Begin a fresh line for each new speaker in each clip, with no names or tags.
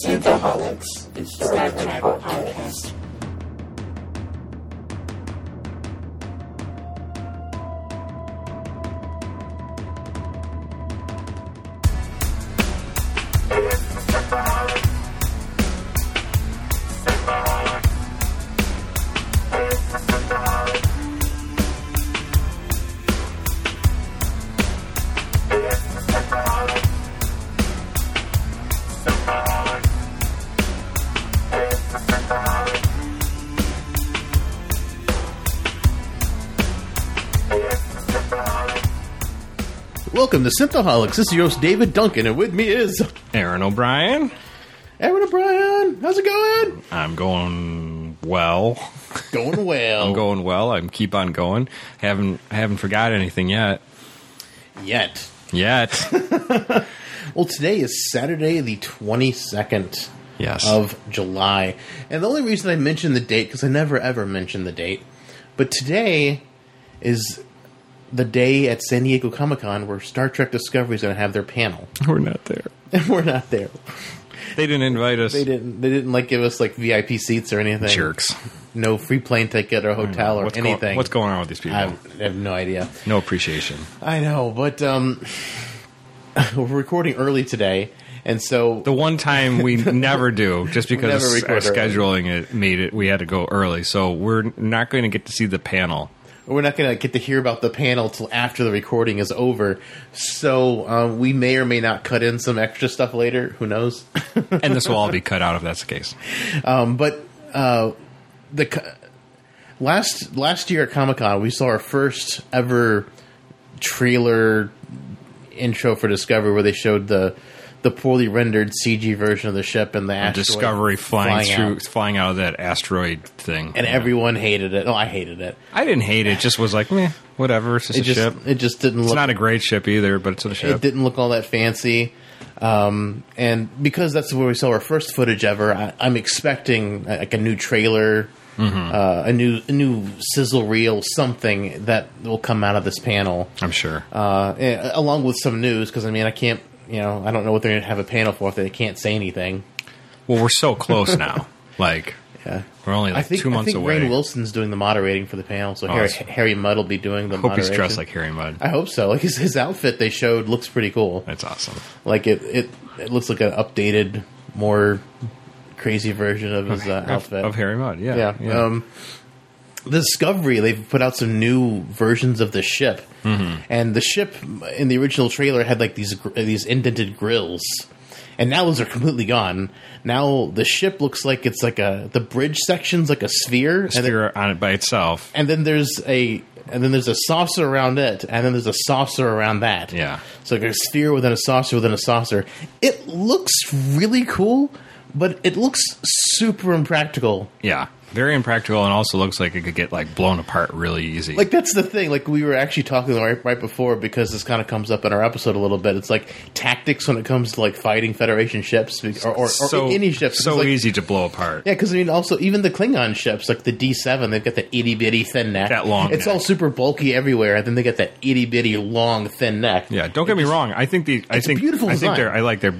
Synthaholics. It's the Ragnarok podcast.
Welcome to Synthaholics. This is your host, David Duncan, and with me is...
Aaron O'Brien.
Aaron O'Brien, how's it going?
I'm going well.
Going well.
I'm going well. I keep on going. Haven't forgot anything yet.
Yet.
Well,
today is Saturday, the 22nd
yes.
of July. And the only reason I mentioned the date, because I never ever mention the date, but today is the day at San Diego Comic-Con where Star Trek Discovery is going to have their panel.
We're not there.
And we're not there.
They didn't invite us.
They didn't like give us like VIP seats or anything.
Jerks.
No free plane ticket or hotel or anything.
What's going on with these people?
I have no idea.
No appreciation.
I know, but we're recording early today, and so
the one time we never do, just because our scheduling made it, we had to go early. So we're not going to get to see the panel.
We're not going to get to hear about the panel till after the recording is over. So we may or may not cut in some extra stuff later. Who knows?
And this will all be cut out if that's the case.
But last year at Comic-Con, we saw our first ever trailer intro for Discovery, where they showed the poorly rendered CG version of the ship and the asteroid
Discovery flying out of that asteroid thing,
and everyone hated it. Oh, I hated it.
I didn't hate it; just was like, meh, whatever. It's just a ship.
It just didn't look.
It's not a great ship either, but it's a ship.
It didn't look all that fancy. And because that's where we saw our first footage ever, I'm expecting like a new trailer, a new sizzle reel, something that will come out of this panel.
I'm sure,
along with some news, because I can't. I don't know what they're going to have a panel for if they can't say anything.
Well, we're so close now. Like,
yeah,
we're only 2 months away.
Rainn Wilson's doing the moderating for the panel, so Harry Mudd will be doing the moderation.
I hope he's dressed like Harry Mudd.
I hope so. Like his outfit they showed looks pretty cool.
That's awesome.
Like it looks like an updated, more crazy version of his outfit
of Harry Mudd. Yeah.
The Discovery, they've put out some new versions of the ship, and the ship in the original trailer had like these indented grills, and now those are completely gone. Now the ship looks like it's like the bridge section's like a sphere,
on it by itself,
and then there's a saucer around it, and then there's a saucer around that.
Yeah,
so like a sphere within a saucer within a saucer. It looks really cool, but it looks super impractical.
Yeah. Very impractical, and also looks like it could get like blown apart really easy.
Like that's the thing. Like we were actually talking right before, because this kind of comes up in our episode a little bit. It's like tactics when it comes to like fighting Federation ships or any ships.
So
like,
easy to blow apart.
Yeah, because also even the Klingon ships, like the D7, they've got that itty bitty thin neck.
That long.
It's
neck.
all super bulky everywhere, and then they get that itty bitty long thin neck.
Yeah, don't get me wrong. I think
beautiful design.
I like the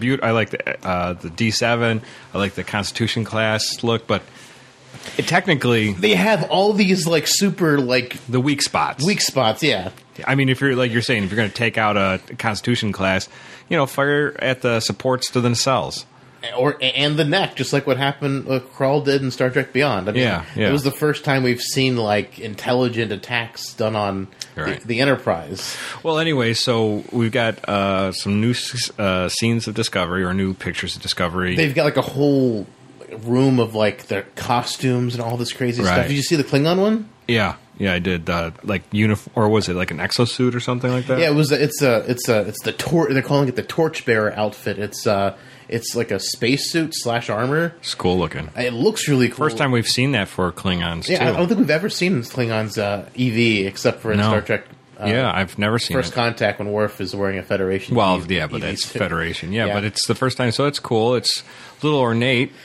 D7. I like the Constitution class look, but. Technically,
they have all these like super like
the weak spots.
Yeah.
I mean, if you're saying if you're going to take out a Constitution class, fire at the supports to the nacelles
and the neck, just like what happened. Krall did in Star Trek Beyond.
Yeah.
It was the first time we've seen like intelligent attacks done on the Enterprise.
Well, anyway, so we've got some new scenes of Discovery or new pictures of Discovery.
They've got like a whole room of like their costumes and all this crazy stuff. Did you see the Klingon one?
Yeah, I did. Like uniform, or was it like an exosuit or something like that?
Yeah, it was. It's the They're calling it the Torchbearer outfit. It's like a spacesuit / armor.
It's cool looking.
It looks really cool.
First time we've seen that for Klingons.
Yeah,
too.
I don't think we've ever seen Klingons EV except for in Star Trek.
I've never seen
First Contact when Worf is wearing a Federation.
Well, but that's Federation. Yeah, but it's the first time, so it's cool. It's a little ornate.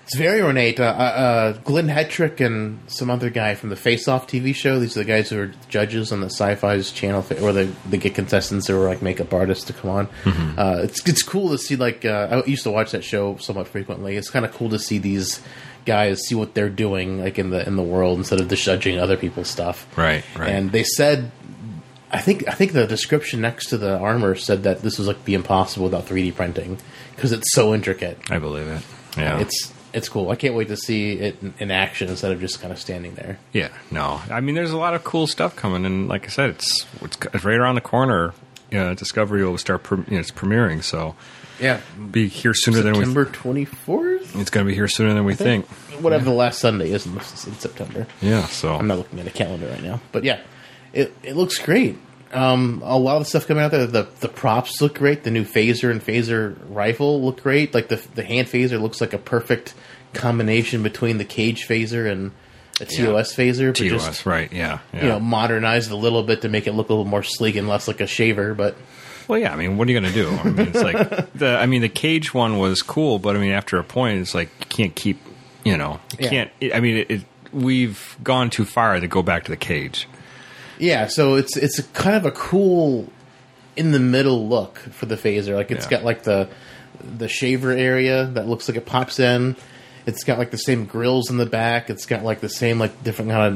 It's very ornate. Glenn Hetrick and some other guy from the Face Off TV show. These are the guys who are judges on the Sci-Fi's channel, or they get contestants or like makeup artists to come on. Mm-hmm. It's cool to see. Like I used to watch that show somewhat frequently. It's kind of cool to see these guys see what they're doing, like in the world, instead of just judging other people's stuff.
Right.
And they said, I think the description next to the armor said that this was like be impossible without 3D printing because it's so intricate.
I believe it. Yeah,
it's cool. I can't wait to see it in action instead of just kind of standing there.
Yeah, no. I mean, there's a lot of cool stuff coming, and like I said, it's right around the corner. Discovery will start it's premiering, so
yeah,
be here sooner than we
September 24th.
It's going to be here sooner than we think.
Whatever the last Sunday is in September.
Yeah, so
I'm not looking at a calendar right now, but yeah, it looks great. A lot of the stuff coming out there, the props look great. The new phaser and phaser rifle look great. Like the hand phaser looks like a perfect combination between the cage phaser and a TOS phaser.
TOS,
just,
right? Yeah.
Modernized a little bit to make it look a little more sleek and less like a shaver. But
well, yeah. I mean, what are you going to do? I mean, it's like the cage one was cool, but I mean, after a point, it's like you can't keep. Can't. I mean, we've gone too far to go back to the cage.
Yeah, so it's a kind of a cool in the middle look for the phaser. Like it's got like the shaver area that looks like it pops in. It's got like the same grills in the back. It's got like the same like different kind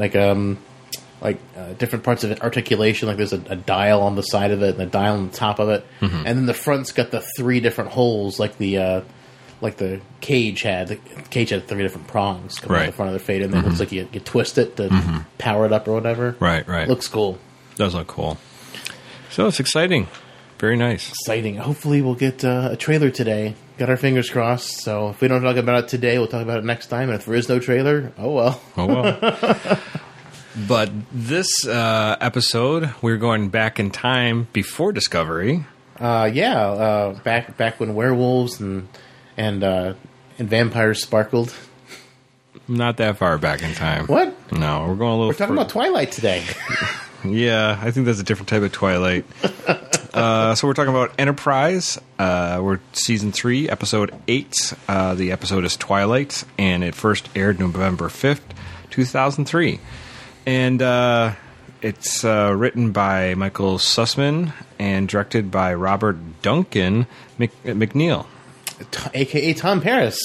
of different parts of it, articulation. Like there's a dial on the side of it and a dial on the top of it, and then the front's got the 3 different holes like the cage had. The cage had 3 different prongs coming out the front of the fade, and then it looks like you twist it to power it up or whatever.
Right.
Looks cool.
Does look cool. So it's exciting. Very nice.
Exciting. Hopefully we'll get a trailer today. Got our fingers crossed. So if we don't talk about it today, we'll talk about it next time. And if there is no trailer, oh well.
But this episode, we're going back in time before Discovery.
Back when werewolves and vampires sparkled.
Not that far back in time.
What?
No, we're going a little.
We're talking about Twilight today.
Yeah, I think that's a different type of Twilight. So we're talking about Enterprise. We're season 3, episode 8. The episode is Twilight, and it first aired November 5th, 2003. And it's written by Michael Sussman and directed by Robert Duncan McNeil.
A.K.A. Tom Paris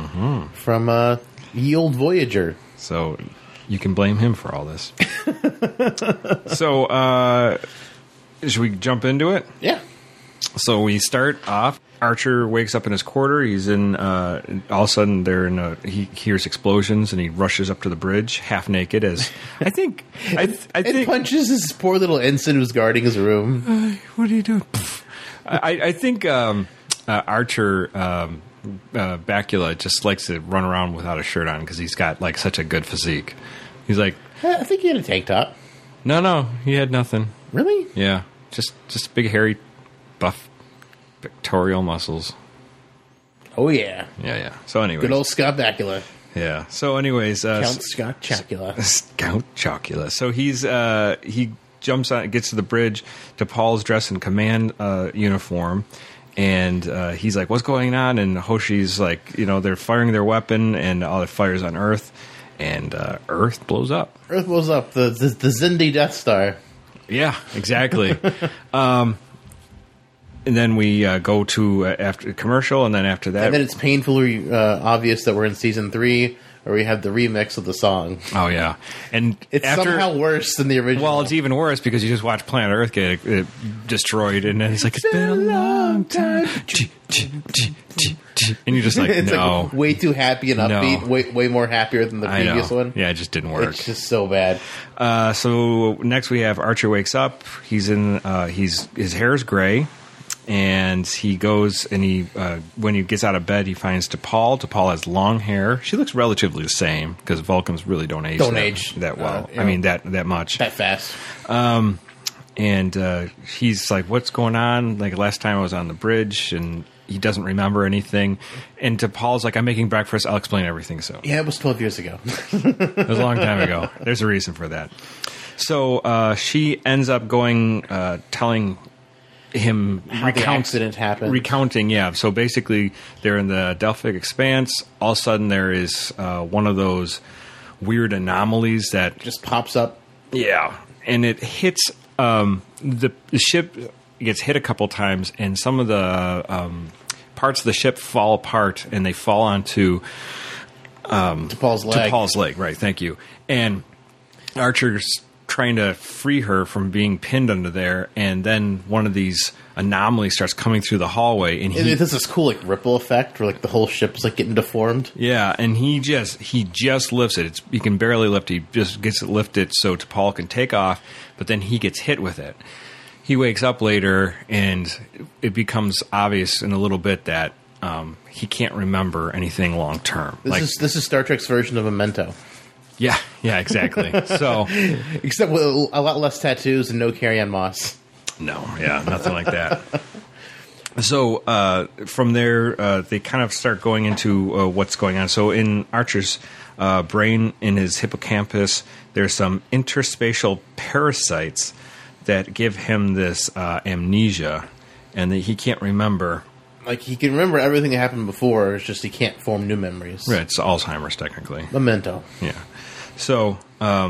from Ye Old Voyager.
So you can blame him for all this. So should we jump into it?
Yeah.
So we start off. Archer wakes up in his quarter. He's in. All of a sudden, he hears explosions and he rushes up to the bridge, half naked. As I think, I think
punches his poor little ensign who's guarding his room.
What are you doing? I think Archer Bakula just likes to run around without a shirt on because he's got like such a good physique. He's like,
I think he had a tank top.
No, he had nothing.
Really?
Yeah, just big hairy, buff, pectoral muscles.
Oh yeah.
Yeah. So anyways,
good old Scott Bakula.
Yeah. So anyways,
Count Scott Chocula.
Count Chocula. So he jumps on, gets to the bridge. T'Pol's dressed in command uniform. And he's like, what's going on? And Hoshi's like, they're firing their weapon, and all it fires on Earth, and Earth blows up.
Earth blows up. The Xindi Death Star.
Yeah, exactly. And then we go to after commercial, and then after that...
And then it's painfully obvious that we're in Season 3, where we have the remix of the song.
Oh, yeah. And
it's somehow worse than the original.
Well, it's even worse because you just watch Planet Earth get destroyed, and then he's like, it's been a long time. And you're just like,
it's
no.
Like way too happy and upbeat, way more happier than the previous one.
Yeah, it just didn't work.
It's just so bad.
So next we have Archer wakes up. He's in, his hair is gray. And he goes and when he gets out of bed, he finds T'Pol. T'Pol has long hair. She looks relatively the same because Vulcans really don't age that well. I mean, that much.
That fast.
And he's like, what's going on? Like last time I was on the bridge and he doesn't remember anything. And T'Pol's like, I'm making breakfast. I'll explain everything soon.
Yeah, it was 12 years ago.
It was a long time ago. There's a reason for that. So she ends up going, telling him
How the accident happened.
recounting. Yeah, so basically they're in the Delphic Expanse. All of a sudden there is one of those weird anomalies that
Just pops up.
yeah, and it hits the ship gets hit a couple times, and some of the parts of the ship fall apart, and they fall onto
T'Pol's leg.
T'Pol's leg. Right, thank you. And Archer's trying to free her from being pinned under there, and then one of these anomalies starts coming through the hallway, and
It does this cool like ripple effect where like the whole ship's like getting deformed.
yeah, and he just lifts it. He can barely lift. He just gets it lifted so T'Pol can take off, but then he gets hit with it. He wakes up later, and it becomes obvious in a little bit that he can't remember anything long term.
This is Star Trek's version of Memento,
yeah, exactly. So
except with a lot less tattoos and no Carrie-Anne Moss.
no, yeah, nothing like that. So from there, they kind of start going into what's going on. So in Archer's brain, in his hippocampus, there's some interspatial parasites that give him this amnesia, and that he can't remember.
Like he can remember everything that happened before. It's just he can't form new memories.
Right, it's Alzheimer's technically.
Memento.
Yeah. So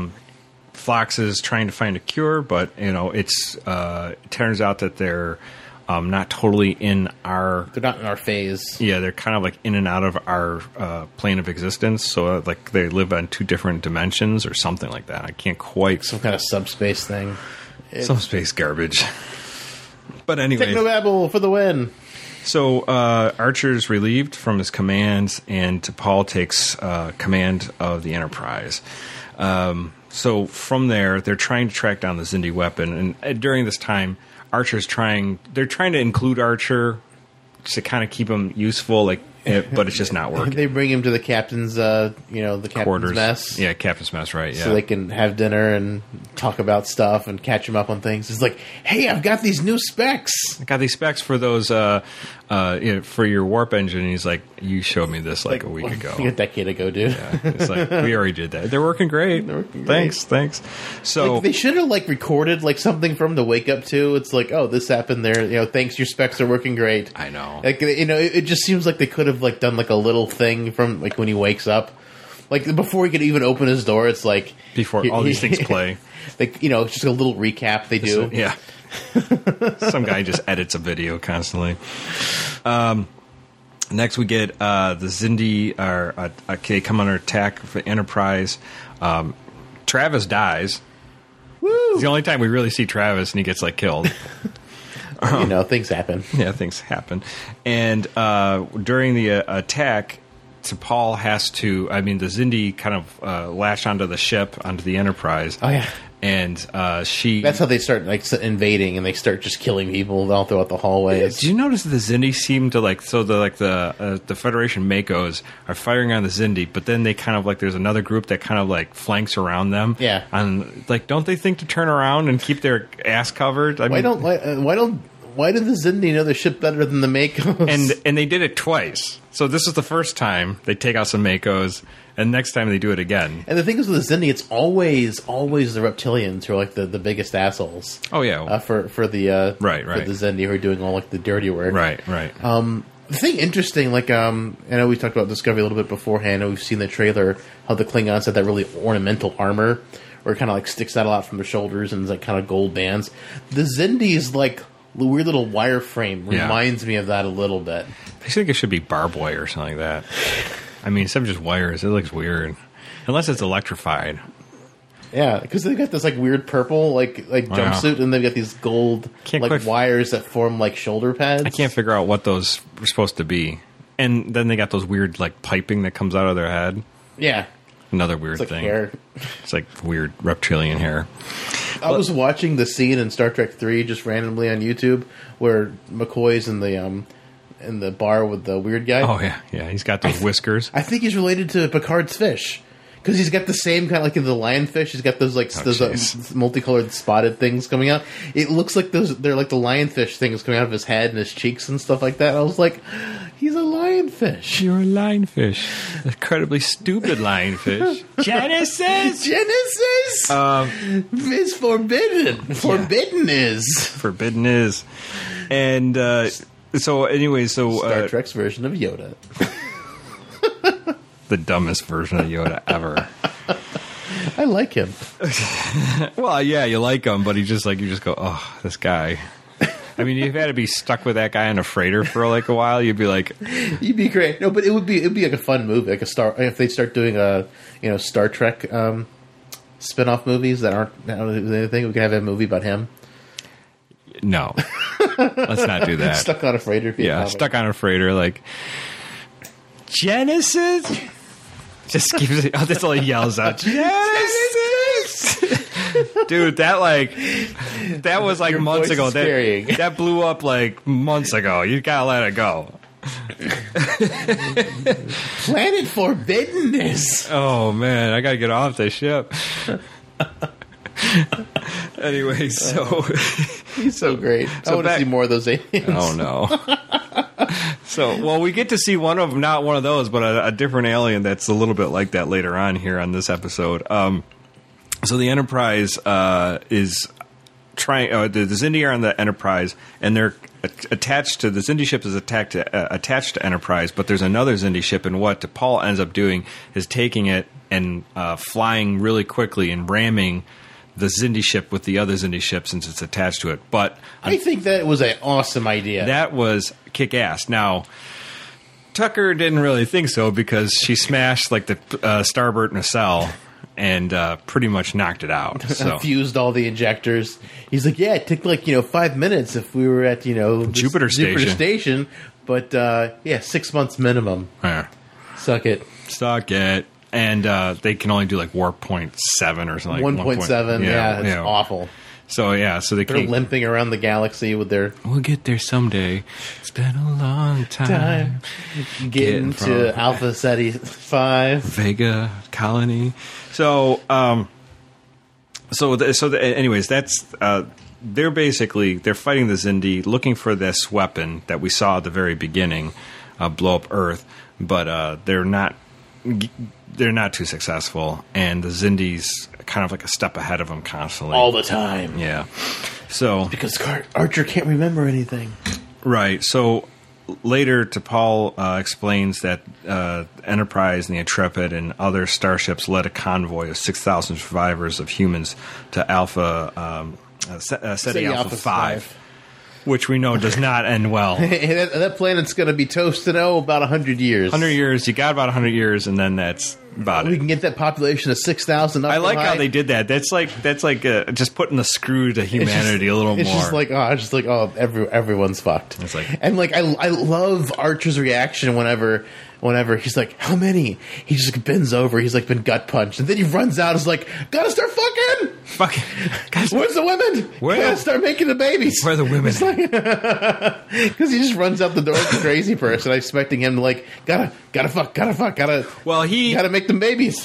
Phlox is trying to find a cure, but it turns out that they're not totally in our.
They're not in our phase.
Yeah, they're kind of like in and out of our plane of existence. So like they live on two different dimensions or something like that. I can't quite.
Some kind of subspace thing.
Some space garbage. But anyway.
Technobabble for the win.
So Archer's relieved from his commands, and T'Pol takes command of the Enterprise. So from there, they're trying to track down the Xindi weapon, and during this time, they're trying to include Archer to kind of keep him useful, but it's just not working.
They bring him to the captain's, the captain's
Quarters.
mess.
Yeah, captain's mess, right? Yeah.
So they can have dinner and talk about stuff and catch him up on things. It's like, hey, I've got these new specs.
I got these specs for those for your warp engine. And he's like, you showed me this like a week ago.
Like a decade ago, dude.
Yeah, it's like, we already did that. They're working great. Thanks. So
Like, they should have recorded something for him to wake up to. It's like, oh, this happened there. Thanks, your specs are working great.
I know.
It just seems like they could have done a little thing from when he wakes up. Before he could even open his door, it's like
Before all these things play.
It's just a little recap they do.
Yeah. Some guy just edits a video constantly. Next, we get the Xindi they come under attack for Enterprise. Travis dies.
Woo!
It's the only time we really see Travis, and he gets killed.
Things happen.
Yeah, things happen. And during the attack, T'Pol has to. The Xindi kind of latch onto the ship, onto the Enterprise.
Oh yeah.
And she.
That's how they start invading, and they start just killing people all throughout the hallways.
Did you notice the Xindi seem to the Federation Makos are firing on the Xindi, but then they kind of there's another group that kind of flanks around them.
Yeah.
And don't they think to turn around and keep their ass covered?
Why did the Xindi know the ship better than the Makos?
And they did it twice. So this is the first time they take out some Makos, and next time they do it again.
And the thing is with the Xindi, it's always the reptilians who are the biggest assholes.
Oh yeah,
for the
right.
for the Xindi who are doing all the dirty work.
Right.
The thing interesting, I know we talked about Discovery a little bit beforehand, and we've seen the trailer how the Klingons had that really ornamental armor, where it kind of sticks out a lot from the shoulders and it's kind of gold bands. The Xindi's the weird little wireframe reminds me of that a little bit.
I think it should be barbed wire or something like that. Instead of just wires, it looks weird. Unless it's electrified.
Yeah, because they've got this weird purple jumpsuit, and they've got these gold wires that form shoulder pads.
I can't figure out what those were supposed to be. And then they got those weird piping that comes out of their head.
Yeah.
Another weird thing.
Hair.
It's weird reptilian hair.
I was watching the scene in Star Trek 3 just randomly on YouTube where McCoy's in the bar with the weird guy.
Oh yeah, he's got those whiskers.
I think he's related to Picard's fish Because he's got the same kind of like in the lionfish. He's got those
jeez.
multicolored spotted things coming out. It looks like they're like the lionfish things coming out of his head and his cheeks and stuff like that. I was like, he's a lionfish.
You're a lionfish. Incredibly stupid lionfish. Genesis
is forbidden. Forbidden is.
And so anyway,
Star Trek's version of Yoda.
The dumbest version of Yoda ever.
I like him.
Well, yeah, you like him, but you just go, oh, this guy. I mean, you've had to be stuck with that guy on a freighter for like a while. You'd be like,
you'd be great. No, but it'd be like a fun movie, like if they start doing Star Trek spin-off movies that aren't anything. We could have a movie about him.
No, let's not do that.
Stuck on a freighter.
Yeah, stuck on a freighter, like Genesis. Just gives it. Oh, that's all he yells out. Genesis, dude. That was like
Your
months
voice
ago.
is carrying.
That blew up like months ago. You gotta let it go.
Planet Forbiddenness.
Oh man, I gotta get off this ship. Anyway, so
he's so great. I want to see more of those aliens.
Oh no. So, well, we get to see one of them, not one of those, but a different alien that's a little bit like that later on here on this episode. So the Enterprise is trying. The Xindi are on the Enterprise, and they're attached to the Xindi ship is attached to Enterprise. But there's another Xindi ship, and what T'Pol ends up doing is taking it and flying really quickly and ramming the Xindi ship with the other Xindi ship since it's attached to it. But
I think that was an awesome idea.
That was kick-ass. Now, Tucker didn't really think so because she smashed like the starboard nacelle and pretty much knocked it out. So.
Fused all the injectors. He's like, yeah, it took like 5 minutes if we were at
Jupiter Station.
But 6 months minimum.
Yeah.
Suck it.
And they can only do like warp 0.7 or something.
1.7. Yeah, it's awful.
So they're
limping around the galaxy with their.
We'll get there someday. It's been a long time.
Getting to Alpha Ceti 5,
Vega colony. So anyways, that's they're fighting the Xindi, looking for this weapon that we saw at the very beginning, blow up Earth, but they're not too successful, and the Xindi's kind of like a step ahead of them constantly.
All the time.
Yeah. So
because Archer can't remember anything.
Right. So later, T'Pol explains that Enterprise and the Intrepid and other starships led a convoy of 6,000 survivors of humans to Alpha Ceti Alpha 5. Which we know does not end well.
That planet's going to be toast in about 100 years.
100 years. You got about 100 years, and then that's about it.
We can get that population of 6,000 up.
I like how they did that. That's like just putting the screw to humanity a little more.
It's just like everyone's fucked.
It's like,
and like I love Archer's reaction whenever he's like, how many? He just bends over. He's like been gut punched, and then he runs out. Is like, gotta start fucking.
Guys,
where's the women? Gotta start making the babies.
Where are the women?
Because he just runs out the door like a crazy person. I'm expecting him to like gotta fuck. Well, he gotta make them babies.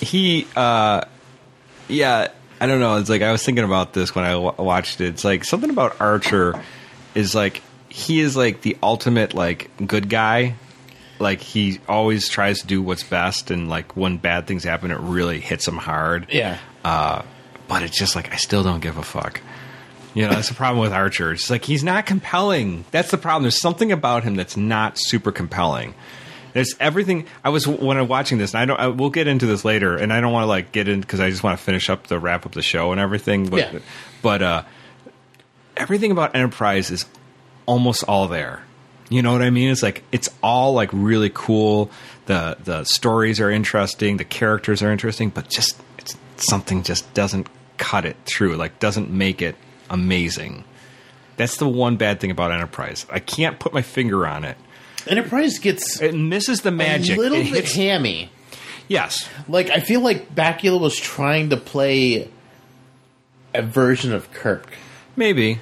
Yeah. I don't know. It's like I was thinking about this when I watched it. It's like something about Archer is like he is like the ultimate like good guy. Like he always tries to do what's best, and like when bad things happen, it really hits him hard.
Yeah.
But it's just like I still don't give a fuck. That's the problem with Archer. It's like he's not compelling. That's the problem. There's something about him that's not super compelling. There's everything. When I'm watching this, and we'll get into this later, and I don't want to like get in because I just want to finish up wrap up the show and everything. But everything about Enterprise is almost all there. You know what I mean? It's like it's all like really cool. The stories are interesting, the characters are interesting, but just something just doesn't cut it through. Like doesn't make it amazing. That's the one bad thing about Enterprise. I can't put my finger on it.
Enterprise
it misses the magic.
A little bit hammy.
Yes.
Like I feel like Bakula was trying to play a version of Kirk.
Maybe.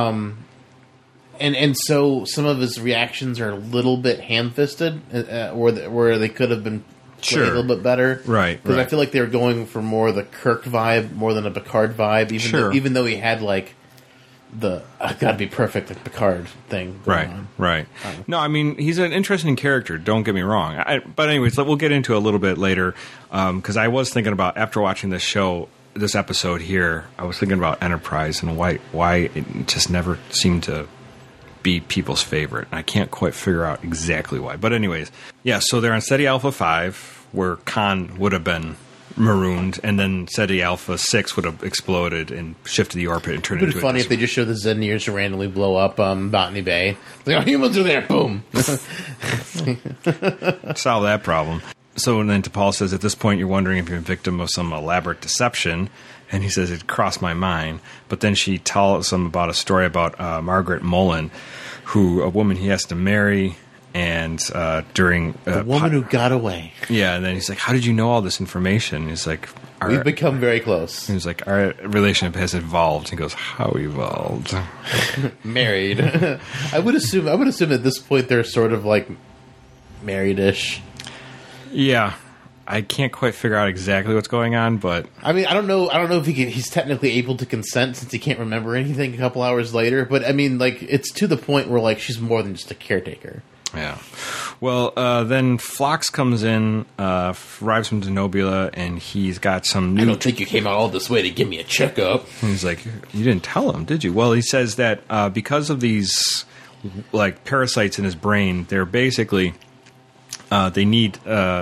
And so some of his reactions are a little bit ham-fisted, where they could have been
Sure.
a little bit better.
Right,
Because
right.
I feel like they were going for more the Kirk vibe more than a Picard vibe. Even though he had like the gotta be perfect like Picard thing going on.
Right. No, I mean, he's an interesting character. Don't get me wrong. But anyways, we'll get into it a little bit later because I was thinking about, after watching this show, this episode here, I was thinking about Enterprise and why it just never seemed to be people's favorite. I can't quite figure out exactly why. But anyways, yeah, so they're on SETI Alpha 5, where Khan would have been marooned, and then SETI Alpha 6 would have exploded and shifted the orbit and turned
It would
into
be funny if they just show the Xenniers randomly blow up Botany Bay. Like, oh, humans are there, boom.
solve that problem. So and then T'Pol says, at this point, you're wondering if you're a victim of some elaborate deception. And he says, it crossed my mind. But then she tells him about a story about Margaret Mullen, a woman he has to marry. And during...
The woman who got away.
Yeah, and then he's like, how did you know all this information? He's like...
We've become very close.
He's like, our relationship has evolved. He goes, how evolved?
Married. I would assume at this point they're sort of like married-ish.
Yeah. I can't quite figure out exactly what's going on, but...
I mean, I don't know if he's technically able to consent since he can't remember anything a couple hours later, but I mean, like, it's to the point where, like, she's more than just a caretaker.
Yeah. Well, then Phlox comes in, arrives from Denobula, and he's got some new...
I don't think you came out all this way to give me a checkup.
He's like, you didn't tell him, did you? Well, he says that because of these, like, parasites in his brain, they're basically... they need...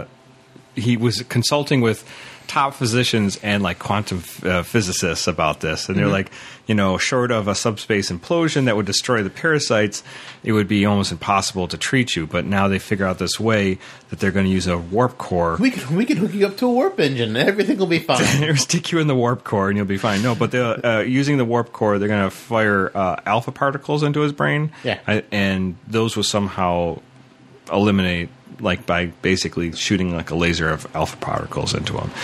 he was consulting with top physicians and like quantum physicists about this, and they're like, short of a subspace implosion that would destroy the parasites, it would be almost impossible to treat you. But now they figure out this way that they're going to use a warp core.
We can hook you up to a warp engine, and everything will be fine.
They'll stick you in the warp core, and you'll be fine. No, but they're using the warp core, they're going to fire alpha particles into his brain, and those will somehow eliminate, like, by basically shooting like a laser of alpha particles into him.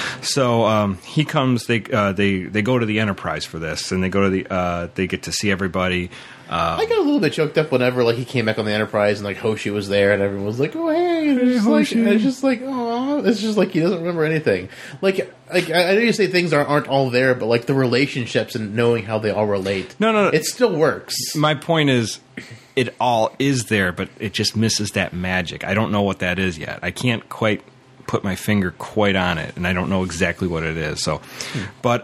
So he comes. They go to the Enterprise for this, and they go to they get to see everybody.
I got a little bit choked up whenever like he came back on the Enterprise and like Hoshi was there, and everyone was like, "Oh hey!" And it's just like, oh, it's just like he doesn't remember anything. Like I know you say things aren't all there, but like the relationships and knowing how they all relate.
No,
it still works.
My point is, it all is there, but it just misses that magic. I don't know what that is yet. I can't quite put my finger quite on it, and I don't know exactly what it is. So, but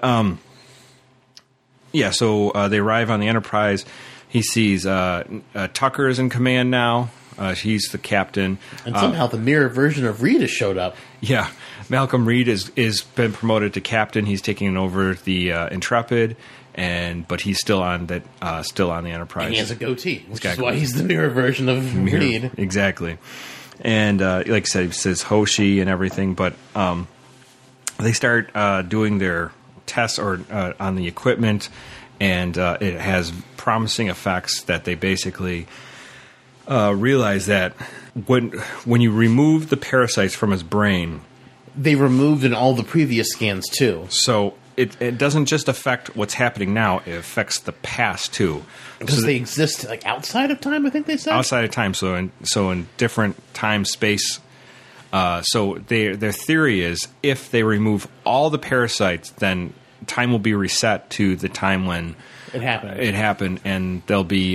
yeah. So they arrive on the Enterprise. He sees Tucker is in command now. He's the captain,
and somehow the mirror version of Reed has showed up.
Yeah, Malcolm Reed is been promoted to captain. He's taking over the Intrepid. But he's still on the Enterprise.
And he has a goatee, which is why he's the mirror version of Reed.
Exactly. And like I said, he says Hoshi and everything. But they start doing their tests on the equipment, and it has promising effects that they basically realize that when you remove the parasites from his brain,
they removed in all the previous scans too.
So. It doesn't just affect what's happening now; it affects the past too,
because they exist like outside of time. I think they said
outside of time. So in different time space. So their theory is if they remove all the parasites, then time will be reset to the time when
it happened.
And there'll be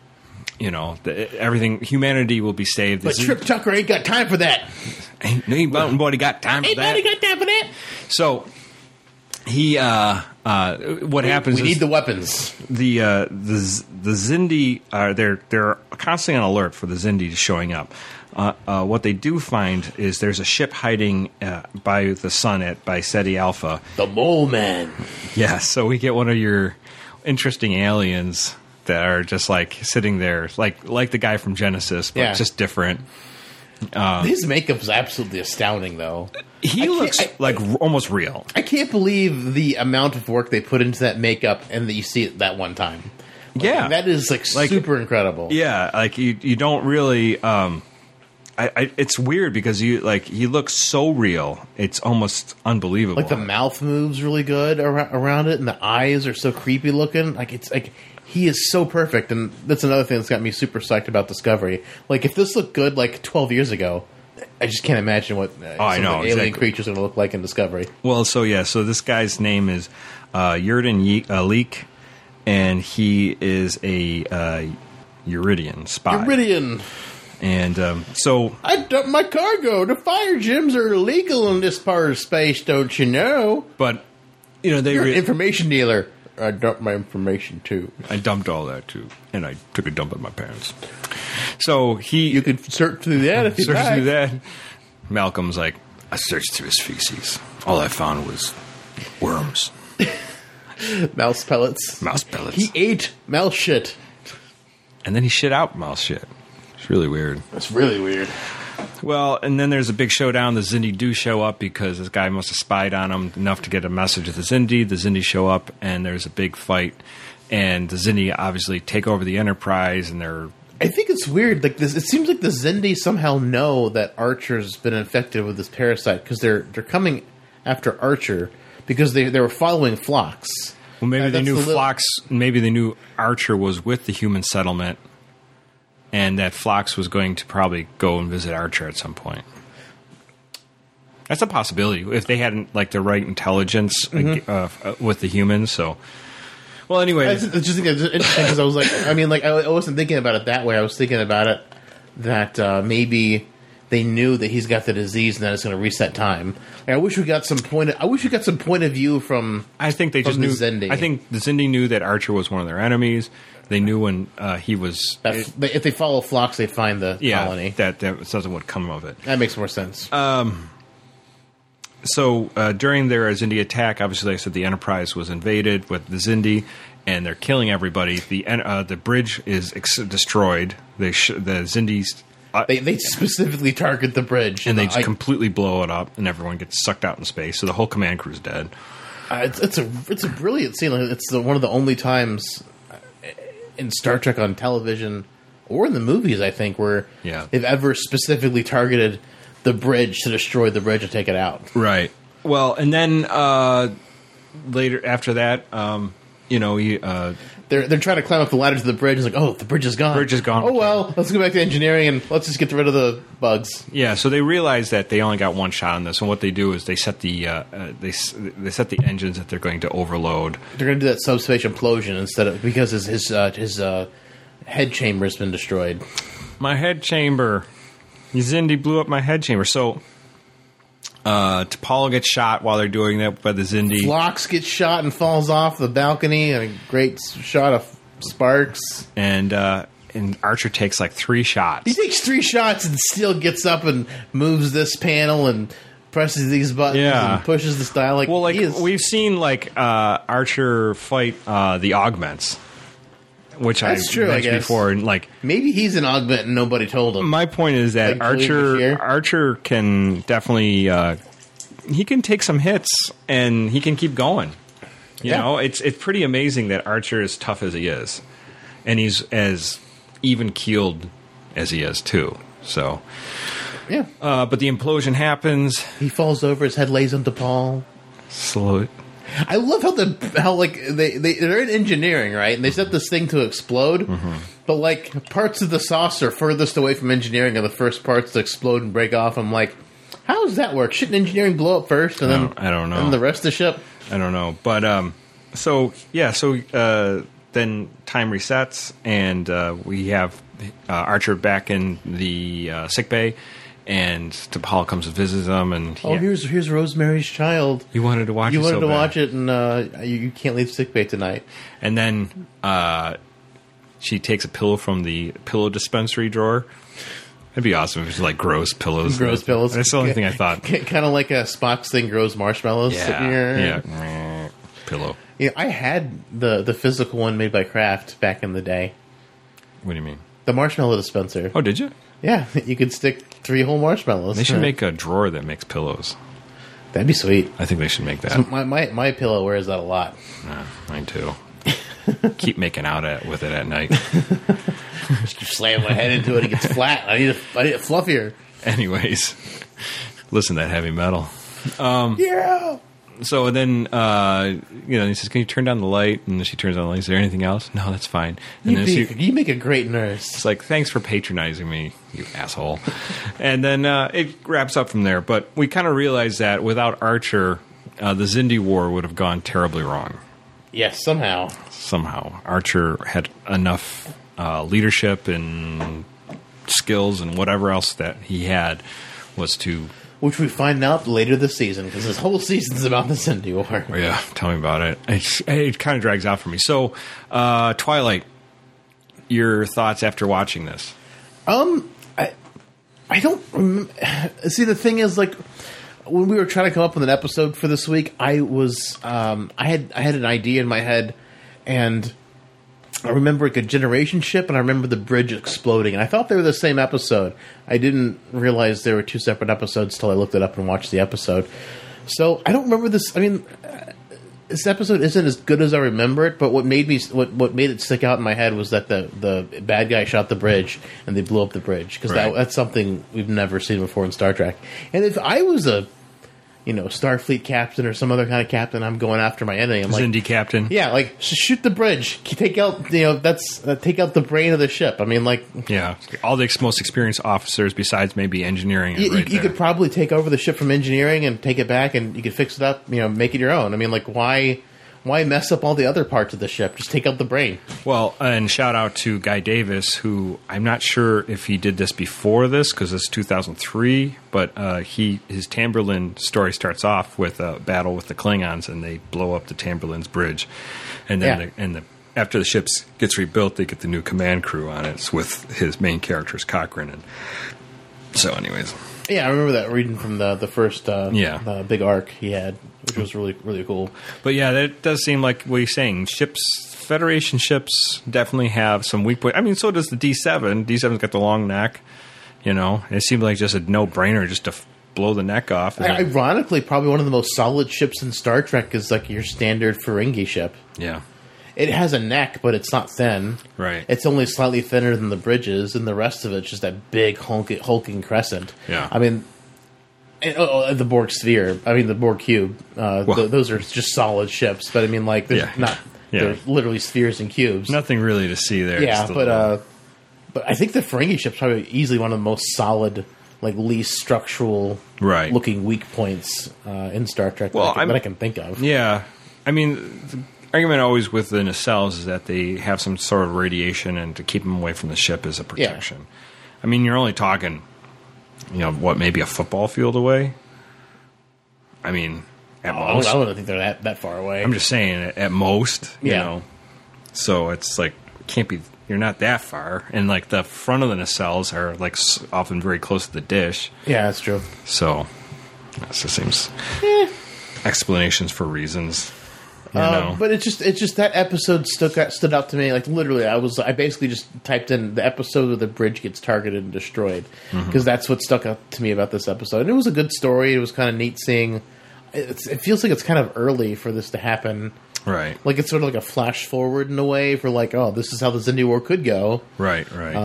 everything. Humanity will be saved.
But Trip Tucker ain't got time for that.
Ain't mountain boy got time for that.
Ain't nobody got time for that.
So. He what happens?
We need the weapons.
The Xindi they're constantly on alert for the Xindi showing up. What they do find is there's a ship hiding by the sun by SETI Alpha.
The Mole Man.
Yeah, so we get one of your interesting aliens that are just like sitting there, like the guy from Genesis, but just different.
His makeup's absolutely astounding, though.
He looks like almost real.
I can't believe the amount of work they put into that makeup and that you see it that one time. That is like super incredible.
Yeah, like you don't really. It's weird because he looks so real. It's almost unbelievable.
Like the mouth moves really good around it, and the eyes are so creepy looking. Like it's like. He is so perfect, and that's another thing that's got me super psyched about Discovery. Like, if this looked good, like, 12 years ago, I just can't imagine what
I know,
alien
exactly.
creatures are going to look like in Discovery.
Well, so this guy's name is Yurden Leek, and he is a Uridian spy.
Iridian.
And so
I dumped my cargo. The fire gyms are illegal in this part of space, don't you know?
but they
You're an information dealer. I dumped my information too.
I dumped all that too, and I took a dump at my parents. So
You could search through that if you
searched
like.
through that. Malcolm's like, I searched through his feces. All I found was worms,
Mouse pellets.
mouse pellets,
He ate mouse shit.
and then he shit out mouse shit. It's really weird.
That's really weird.
Well, and then there's a big showdown. The Xindi do show up because this guy must have spied on him enough to get a message to the Xindi. The Xindi show up, and there's a big fight. And the Xindi obviously take over the Enterprise, and they're...
I think it's weird. Like this, it seems like the Xindi somehow know that Archer's been infected with this parasite because they're coming after Archer because they were following Phlox.
Well, maybe they
That's
knew
the little-
Phlox... Maybe they knew Archer was with the human settlement, and that Phlox was going to probably go and visit Archer at some point. That's a possibility if they hadn't like the right intelligence with the humans. So, well, anyway,
I just think it's interesting because I was like, I wasn't thinking about it that way. I was thinking about it that maybe they knew that he's got the disease and that it's going to reset time. Like, I wish we got some point of view from.
I think they just
from the
knew.
Xindi.
I think the Xindi knew that Archer was one of their enemies. They knew when he was.
If they follow Phlox, they find the colony.
that something would come of it.
That makes more sense.
So during their Xindi attack, obviously, like I said the Enterprise was invaded with the Xindi, and they're killing everybody. The bridge is destroyed. The Xindis.
They specifically target the bridge,
And they just completely blow it up, and everyone gets sucked out in space. So the whole command crew's dead.
It's a brilliant scene. Like, it's one of the only times in Star Trek on television or in the movies, I think, where they've ever specifically targeted the bridge to destroy the bridge and take it out.
Right. Well, and then later after that,
They're trying to climb up the ladder to the bridge. It's like, oh, the bridge is gone.
Bridge is gone.
Oh well, let's go back to engineering and let's just get rid of the bugs.
yeah. So they realize that they only got one shot on this, and what they do is they set the they set the engines that they're going to overload.
They're going to do that subspace implosion instead of because his head chamber has been destroyed.
My head chamber. Xindi blew up my head chamber. So T'Pol gets shot while they're doing that by the Xindi.
Phlox gets shot and falls off the balcony. And a great shot of sparks.
And Archer takes like 3 shots.
He takes 3 shots and still gets up and moves this panel and presses these buttons and pushes the dial. Like,
well, like
he is,
we've seen like Archer fight the Augments, which
That's
I
true, I
mentioned
guess.
before, and like
maybe he's an augment and nobody told him.
my point is that
Like Julian Bashir?
Archer can definitely he can take some hits and he can keep going. You know, it's pretty amazing that Archer is tough as he is, and he's as even keeled as he is too. So,
Yeah.
but the implosion happens.
He falls over, his head lays on T'Pol.
Slow.
I love how they're in engineering, right? And they set this thing to explode, but like parts of the saucer furthest away from engineering are the first parts to explode and break off. I'm like, how does that work? Shouldn't engineering blow up first and then
I don't know.
and the rest of the ship?
I don't know, but then time resets, and we have Archer back in the sick bay, and T'Pol comes and visits him, and
Here's Rosemary's Child.
you wanted to watch.
You
it
wanted
so
to
bad.
watch it, and you can't leave sickbay tonight.
And then she takes a pillow from the pillow dispensary drawer. It'd be awesome if it was like gross pillows.
Gross pillows.
That's the only thing I thought.
Kind of like a Spock's thing grows marshmallows sitting here.
Yeah. Pillow.
You know, I had the physical one made by Kraft back in the day.
What do you mean?
The marshmallow dispenser.
Oh, did you?
Yeah, you could stick 3 whole marshmallows.
They should make a drawer that makes pillows.
That'd be sweet.
I think they should make that.
My pillow wears that a lot.
Mine too. Keep making out with it at night.
Slam my head into it, it gets flat. I need it fluffier.
Anyways, listen to that heavy metal.
Yeah.
So then, he says, "Can you turn down the light?" And then she turns on the light. Is there anything else? No, that's fine. And
You make a great nurse.
It's like, thanks for patronizing me, you asshole. And then it wraps up from there. But we kind of realize that without Archer, the Xindi War would have gone terribly wrong.
Yes, somehow.
Archer had enough leadership and skills and whatever else that he had was to...
Which we find out later this season, because this whole season's about the Xindi War.
Yeah, tell me about it. It kind of drags out for me. So, Twilight, your thoughts after watching this?
I don't remember. See, the thing is, like, when we were trying to come up with an episode for this week, I was I had an idea in my head, and I remember like a generation ship, and I remember the bridge exploding, and I thought they were the same episode. I didn't realize they were two separate episodes till I looked it up and watched the episode. So I don't remember this. I mean, this episode isn't as good as I remember it, but what made it stick out in my head was that the bad guy shot the bridge and they blew up the bridge, because that's something we've never seen before in Star Trek. And if I was a Starfleet captain or some other kind of captain, I'm going after my enemy. I'm like,
Xindi captain.
Yeah, like shoot the bridge. Take out take out the brain of the ship. I mean, like,
yeah, all the most experienced officers besides maybe engineering.
You could probably take over the ship from engineering and take it back, and you could fix it up. Make it your own. I mean, like, why mess up all the other parts of the ship? Just take out the brain.
Well, and shout out to Guy Davis, who I'm not sure if he did this before this, because it's 2003, but his Tamberlin story starts off with a battle with the Klingons, and they blow up the Tamberlin's bridge. And then after the ship gets rebuilt, they get the new command crew on it. It's with his main characters, Cochrane. And so anyways.
Yeah, I remember that reading from the first big arc he had, which was really, really cool.
But yeah, that does seem like what you're saying. Federation ships definitely have some weak points. I mean, so does the D7. D7's got the long neck. It seemed like just a no-brainer just to blow the neck off.
Ironically, probably one of the most solid ships in Star Trek is like your standard Ferengi ship.
Yeah.
It has a neck, but it's not thin.
Right.
It's only slightly thinner than the bridges, and the rest of it's just that big hulking crescent.
Yeah.
I mean, the Borg sphere. I mean, the Borg cube. Those are just solid ships. But I mean, like, they're they're literally spheres and cubes.
Nothing really to see there.
Yeah, but I think the Ferengi ship's probably easily one of the most solid, like, least structural looking weak points in Star Trek that I can think of.
Yeah. I mean, the argument always with the nacelles is that they have some sort of radiation, and to keep them away from the ship is a protection. Yeah. I mean, you're only talking, maybe a football field away? I mean, at most.
I wouldn't think they're that far away.
I'm just saying, at most, you know. So it's like, you're not that far. And, like, the front of the nacelles are, like, often very close to the dish.
Yeah, that's true.
So, that just seems explanations for reasons.
But it's just that episode stood out to me. Like, literally, I basically just typed in the episode where the bridge gets targeted and destroyed, because that's what stuck out to me about this episode. And it was a good story. It was kind of neat seeing. It feels like it's kind of early for this to happen.
Right.
Like, it's sort of like a flash forward in a way for, like, oh, this is how the Xindi War could go.
Right.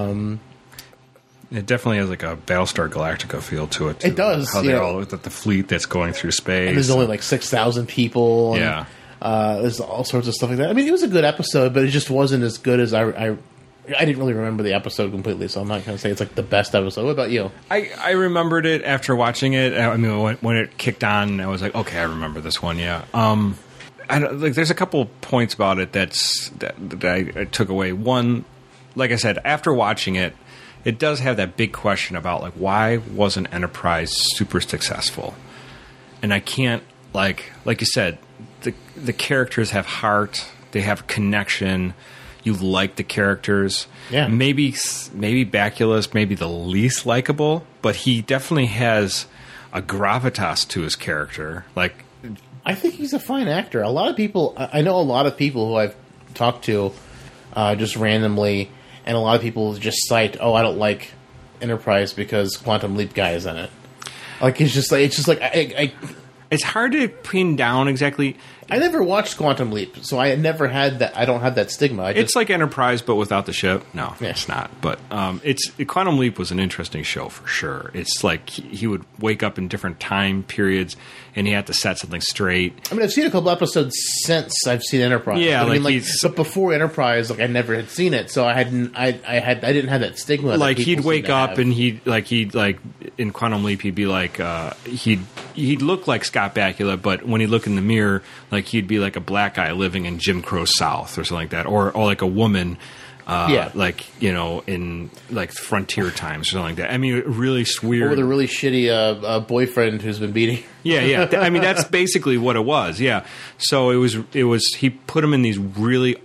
It definitely has like a Battlestar Galactica feel to it, too.
It does.
How they all look at the fleet that's going through space.
And there's only like 6,000 people. And, there's all sorts of stuff like that. I mean, it was a good episode, but it just wasn't as good as I didn't really remember the episode completely, so I'm not going to say it's like the best episode. What about you?
I remembered it after watching it. I mean, when it kicked on, I was like, okay, I remember this one. Yeah. There's a couple points about it that I took away. One, like I said, after watching it, it does have that big question about, like, why wasn't Enterprise super successful? And I can't, like you said, the characters have heart, they have connection. You like the characters.
Yeah.
Maybe Bakula maybe the least likable, but he definitely has a gravitas to his character. Like,
I think he's a fine actor. A lot of people, I know a lot of people who I've talked to just randomly, and a lot of people just cite, I don't like Enterprise because Quantum Leap guy is in it. Like, it's just like I
it's hard to pin down exactly.
I never watched Quantum Leap, so I never had that. I don't have that stigma.
It's like Enterprise, but without the ship. No,
Yeah.
it's not. But Quantum Leap was an interesting show for sure. It's like he would wake up in different time periods, and he had to set something straight.
I mean, I've seen a couple episodes since I've seen Enterprise.
Yeah,
but I mean,
like
but before Enterprise, like I never had seen it, so I didn't have that stigma. that
Like
people
he'd
seem
wake
to
up
have.
and he'd in Quantum Leap he'd be like he'd look like Scott Bakula, but when he'd look in the mirror, like he'd be like a black guy living in Jim Crow South or something like that, or like a woman. Like, in like frontier times or something like that. I mean, really weird.
Or with a really shitty boyfriend who's been beating.
Yeah. I mean, that's basically what it was. Yeah. So it was. He put him in these really,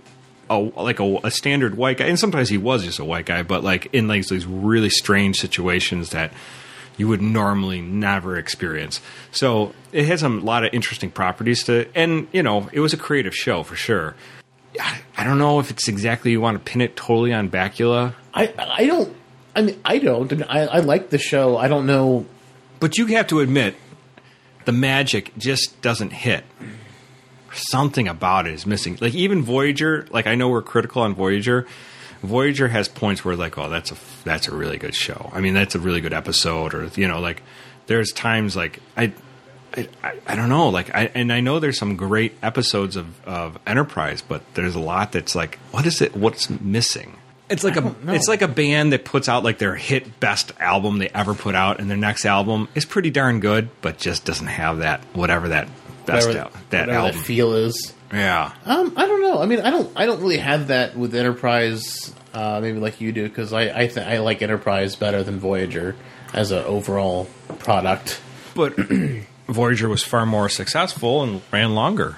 a standard white guy, and sometimes he was just a white guy, but like in like these really strange situations that you would normally never experience. So it has a lot of interesting properties to, and it was a creative show for sure. I don't know if it's exactly you want to pin it totally on Bakula.
I don't. I mean, I don't. I mean, I like the show. I don't know.
But you have to admit, the magic just doesn't hit. Something about it is missing. Like, even Voyager, like, I know we're critical on Voyager. Voyager has points where, like, oh, that's a really good show. I mean, that's a really good episode. Or, like, there's times, like, I don't know. Like, I know there's some great episodes of Enterprise, but there's a lot that's like, what is it? What's missing? It's like a band that puts out like their hit best album they ever put out, and their next album is pretty darn good, but just doesn't have that whatever that best
Whatever
album
that feel is.
Yeah.
I don't know. I mean, I don't really have that with Enterprise. Maybe like you do, because I like Enterprise better than Voyager as an overall product.
But Voyager was far more successful and ran longer.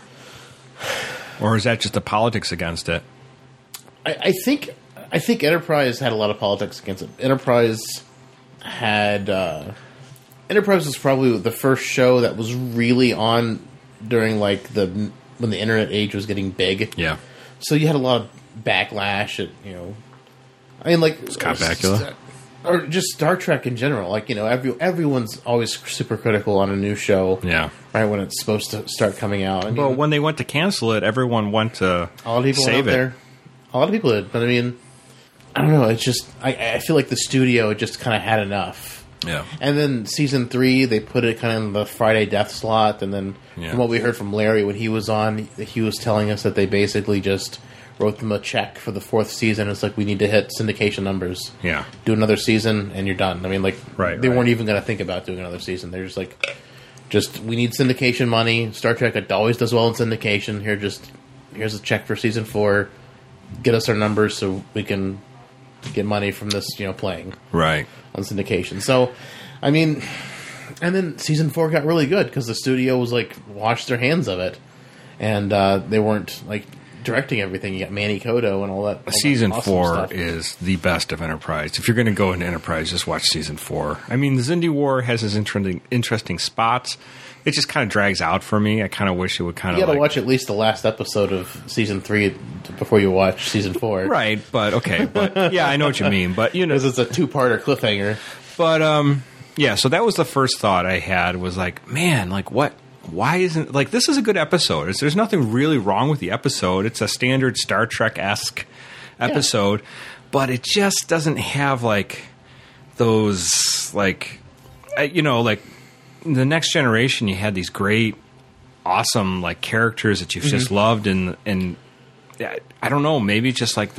Or is that just the politics against it?
I think Enterprise had a lot of politics against it. Enterprise was probably the first show that was really on during like when the internet age was getting big.
Yeah.
So you had a lot of backlash at, I mean, like
Scott Bakula.
Or just Star Trek in general. Like, everyone's always super critical on a new show.
Yeah.
Right when it's supposed to start coming out. I mean,
Well, when they went to cancel it, everyone went to
a lot of people
save
went out there. A lot of people did, but I mean, I don't know. It's just I feel like the studio just kind of had enough.
Yeah.
And then season 3, they put it kind of in the Friday death slot. And then from what we heard from Larry when he was on, he was telling us that they basically just wrote them a check for the 4th season. It's like, we need to hit syndication numbers.
Yeah.
Do another season, and you're done. I mean, like, they
right.
weren't even going to think about doing another season. They're just like, we need syndication money. Star Trek, it always does well in syndication. Here's a check for season 4. Get us our numbers so we can get money from this, playing
Right.
on syndication. So, I mean, and then season 4 got really good because the studio was like washed their hands of it, and they weren't like directing everything. You got Manny Koto and all that.
Season
awesome
4
stuff.
is the best of Enterprise. If you're going to go into Enterprise, just watch Season 4. I mean, the Xindi War has its interesting spots. It just kind of drags out for me. I kind of wish it would kind of
You got to watch at least the last episode of season 3 before you watch season 4.
Right, but okay. But yeah, I know what you mean. But,
Because it's a 2-parter cliffhanger.
But, yeah, so that was the first thought I had was like, man, like what? Why isn't, like, this is a good episode. There's nothing really wrong with the episode. It's a standard Star Trek-esque episode, but it just doesn't have, like, those, like, like, the Next Generation, you had these great, awesome, like, characters that you've just loved, and I don't know, maybe just, like,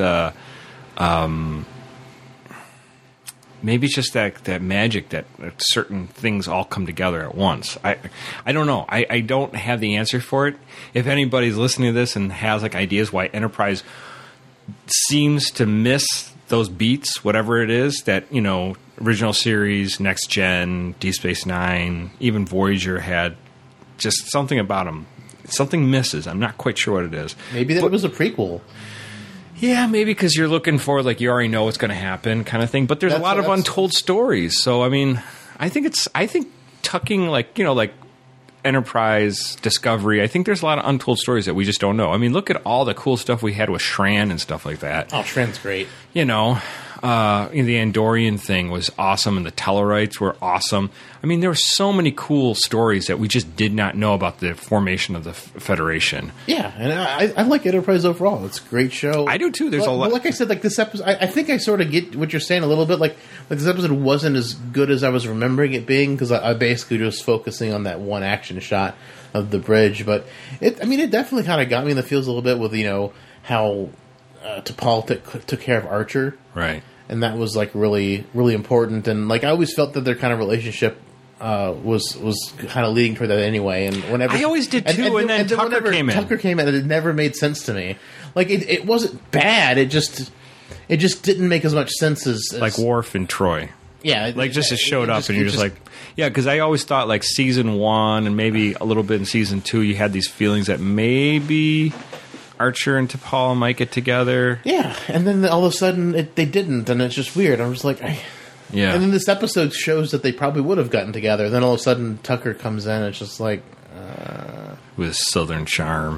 maybe it's just that magic that certain things all come together at once. I don't know. I don't have the answer for it. If anybody's listening to this and has like ideas why Enterprise seems to miss those beats, whatever it is that, original series, Next Gen, Deep Space Nine, even Voyager had just something about them. Something misses. I'm not quite sure what it is.
Maybe it was a prequel.
Yeah, maybe because you're looking for, like, you already know what's going to happen kind of thing. But there's a lot of untold stories. So, I mean, I think tucking, like, like Enterprise, Discovery, I think there's a lot of untold stories that we just don't know. I mean, look at all the cool stuff we had with Shran and stuff like that.
Oh, Shran's great.
the Andorian thing was awesome, and the Tellarites were awesome. I mean, there were so many cool stories that we just did not know about the formation of the Federation.
Yeah, and I like Enterprise overall. It's a great show.
I do too. There's a lot.
Like I said, like this episode, I think I sort of get what you're saying a little bit. Like this episode wasn't as good as I was remembering it being because I basically just focusing on that one action shot of the bridge. But it definitely kind of got me in the feels a little bit with how T'Pol took care of Archer,
Right.
and that was like really, really important. And like I always felt that their kind of relationship was kind of leading toward that anyway. And whenever
I always did too. And then Tucker came in.
Tucker came in, and it never made sense to me. Like it wasn't bad. It just didn't make as much sense as
Like Worf and Troy.
Yeah,
Like just it showed up, and you're just like, yeah. Because I always thought like season 1 and maybe a little bit in season 2, you had these feelings that maybe Archer and T'Pol might get together.
Yeah, and then all of a sudden they didn't, and it's just weird. I'm just like,
Yeah.
And then this episode shows that they probably would have gotten together. Then all of a sudden Tucker comes in, and it's just like,
with Southern charm.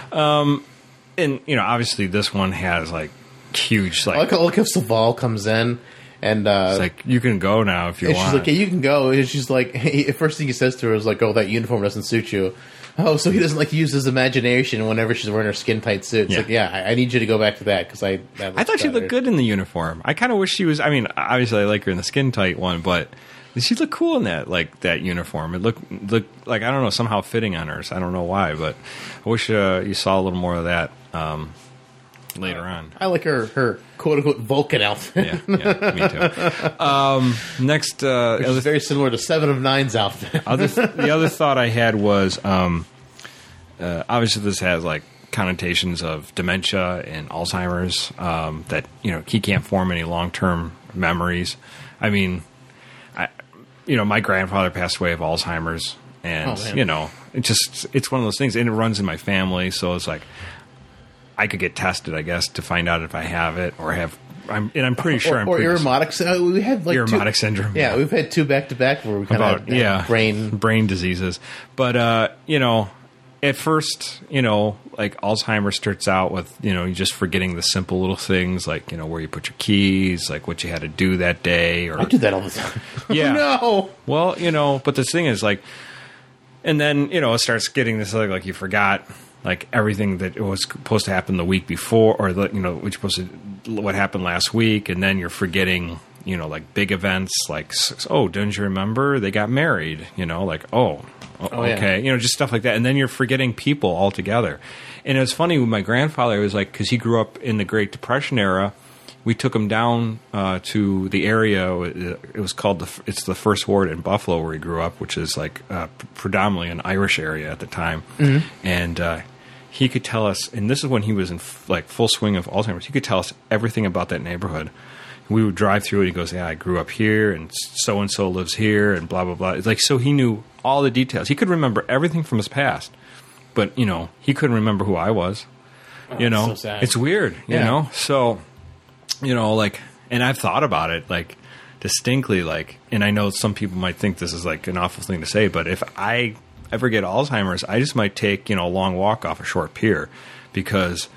And obviously this one has like huge
I like if Saval comes in. And
it's like, you can go now if you want.
She's like, yeah, you can go. And she's like, the first thing he says to her is like, oh, that uniform doesn't suit you. Oh, so he doesn't like use his imagination whenever she's wearing her skin tight suit. It's like, yeah, I need you to go back to that because I
thought she looked good in the uniform. I kind of wish she was. I mean, obviously I like her in the skin tight one, but she looked cool in that uniform. It looked like, I don't know, somehow fitting on her. So I don't know why, but I wish you saw a little more of that later on.
I like her quote unquote Vulcan outfit.
Yeah, me too. Next,
Which is very similar to 7 of 9's outfit.
The other thought I had was obviously this has like connotations of dementia and Alzheimer's, that he can't form any long-term memories. I mean, my grandfather passed away of Alzheimer's, and it's one of those things, and it runs in my family, so it's like I could get tested, I guess, to find out if I have it or have. I'm pretty sure.
Or Irumodic. We have like
Irumodic syndrome.
Yeah, we've had 2 back-to-back where we kind of had
brain diseases. But at first, like Alzheimer's starts out with you just forgetting the simple little things like where you put your keys, like what you had to do that day. Or
I do that all the time.
Yeah.
No.
Well, but the thing is like, and then it starts getting this like you forgot. Like everything that was supposed to happen the week before, or what happened last week, and then you're forgetting, like big events, like don't you remember they got married? Okay,
yeah.
Just stuff like that, and then you're forgetting people altogether. And it was funny with my grandfather. It was like because he grew up in the Great Depression era. We took him down to the area. It was called it's the First Ward in Buffalo where he grew up, which is like predominantly an Irish area at the time. Mm-hmm. And he could tell us, and this is when he was in full swing of Alzheimer's. He could tell us everything about that neighborhood. We would drive through it. And he goes, "Yeah, I grew up here, and so lives here, and blah blah blah." It's like so he knew all the details. He could remember everything from his past, but he couldn't remember who I was.
So sad.
It's weird. So. And I've thought about it, like, distinctly, like, and I know some people might think this is, like, an awful thing to say, but if I ever get Alzheimer's, I just might take, a long walk off a short pier because,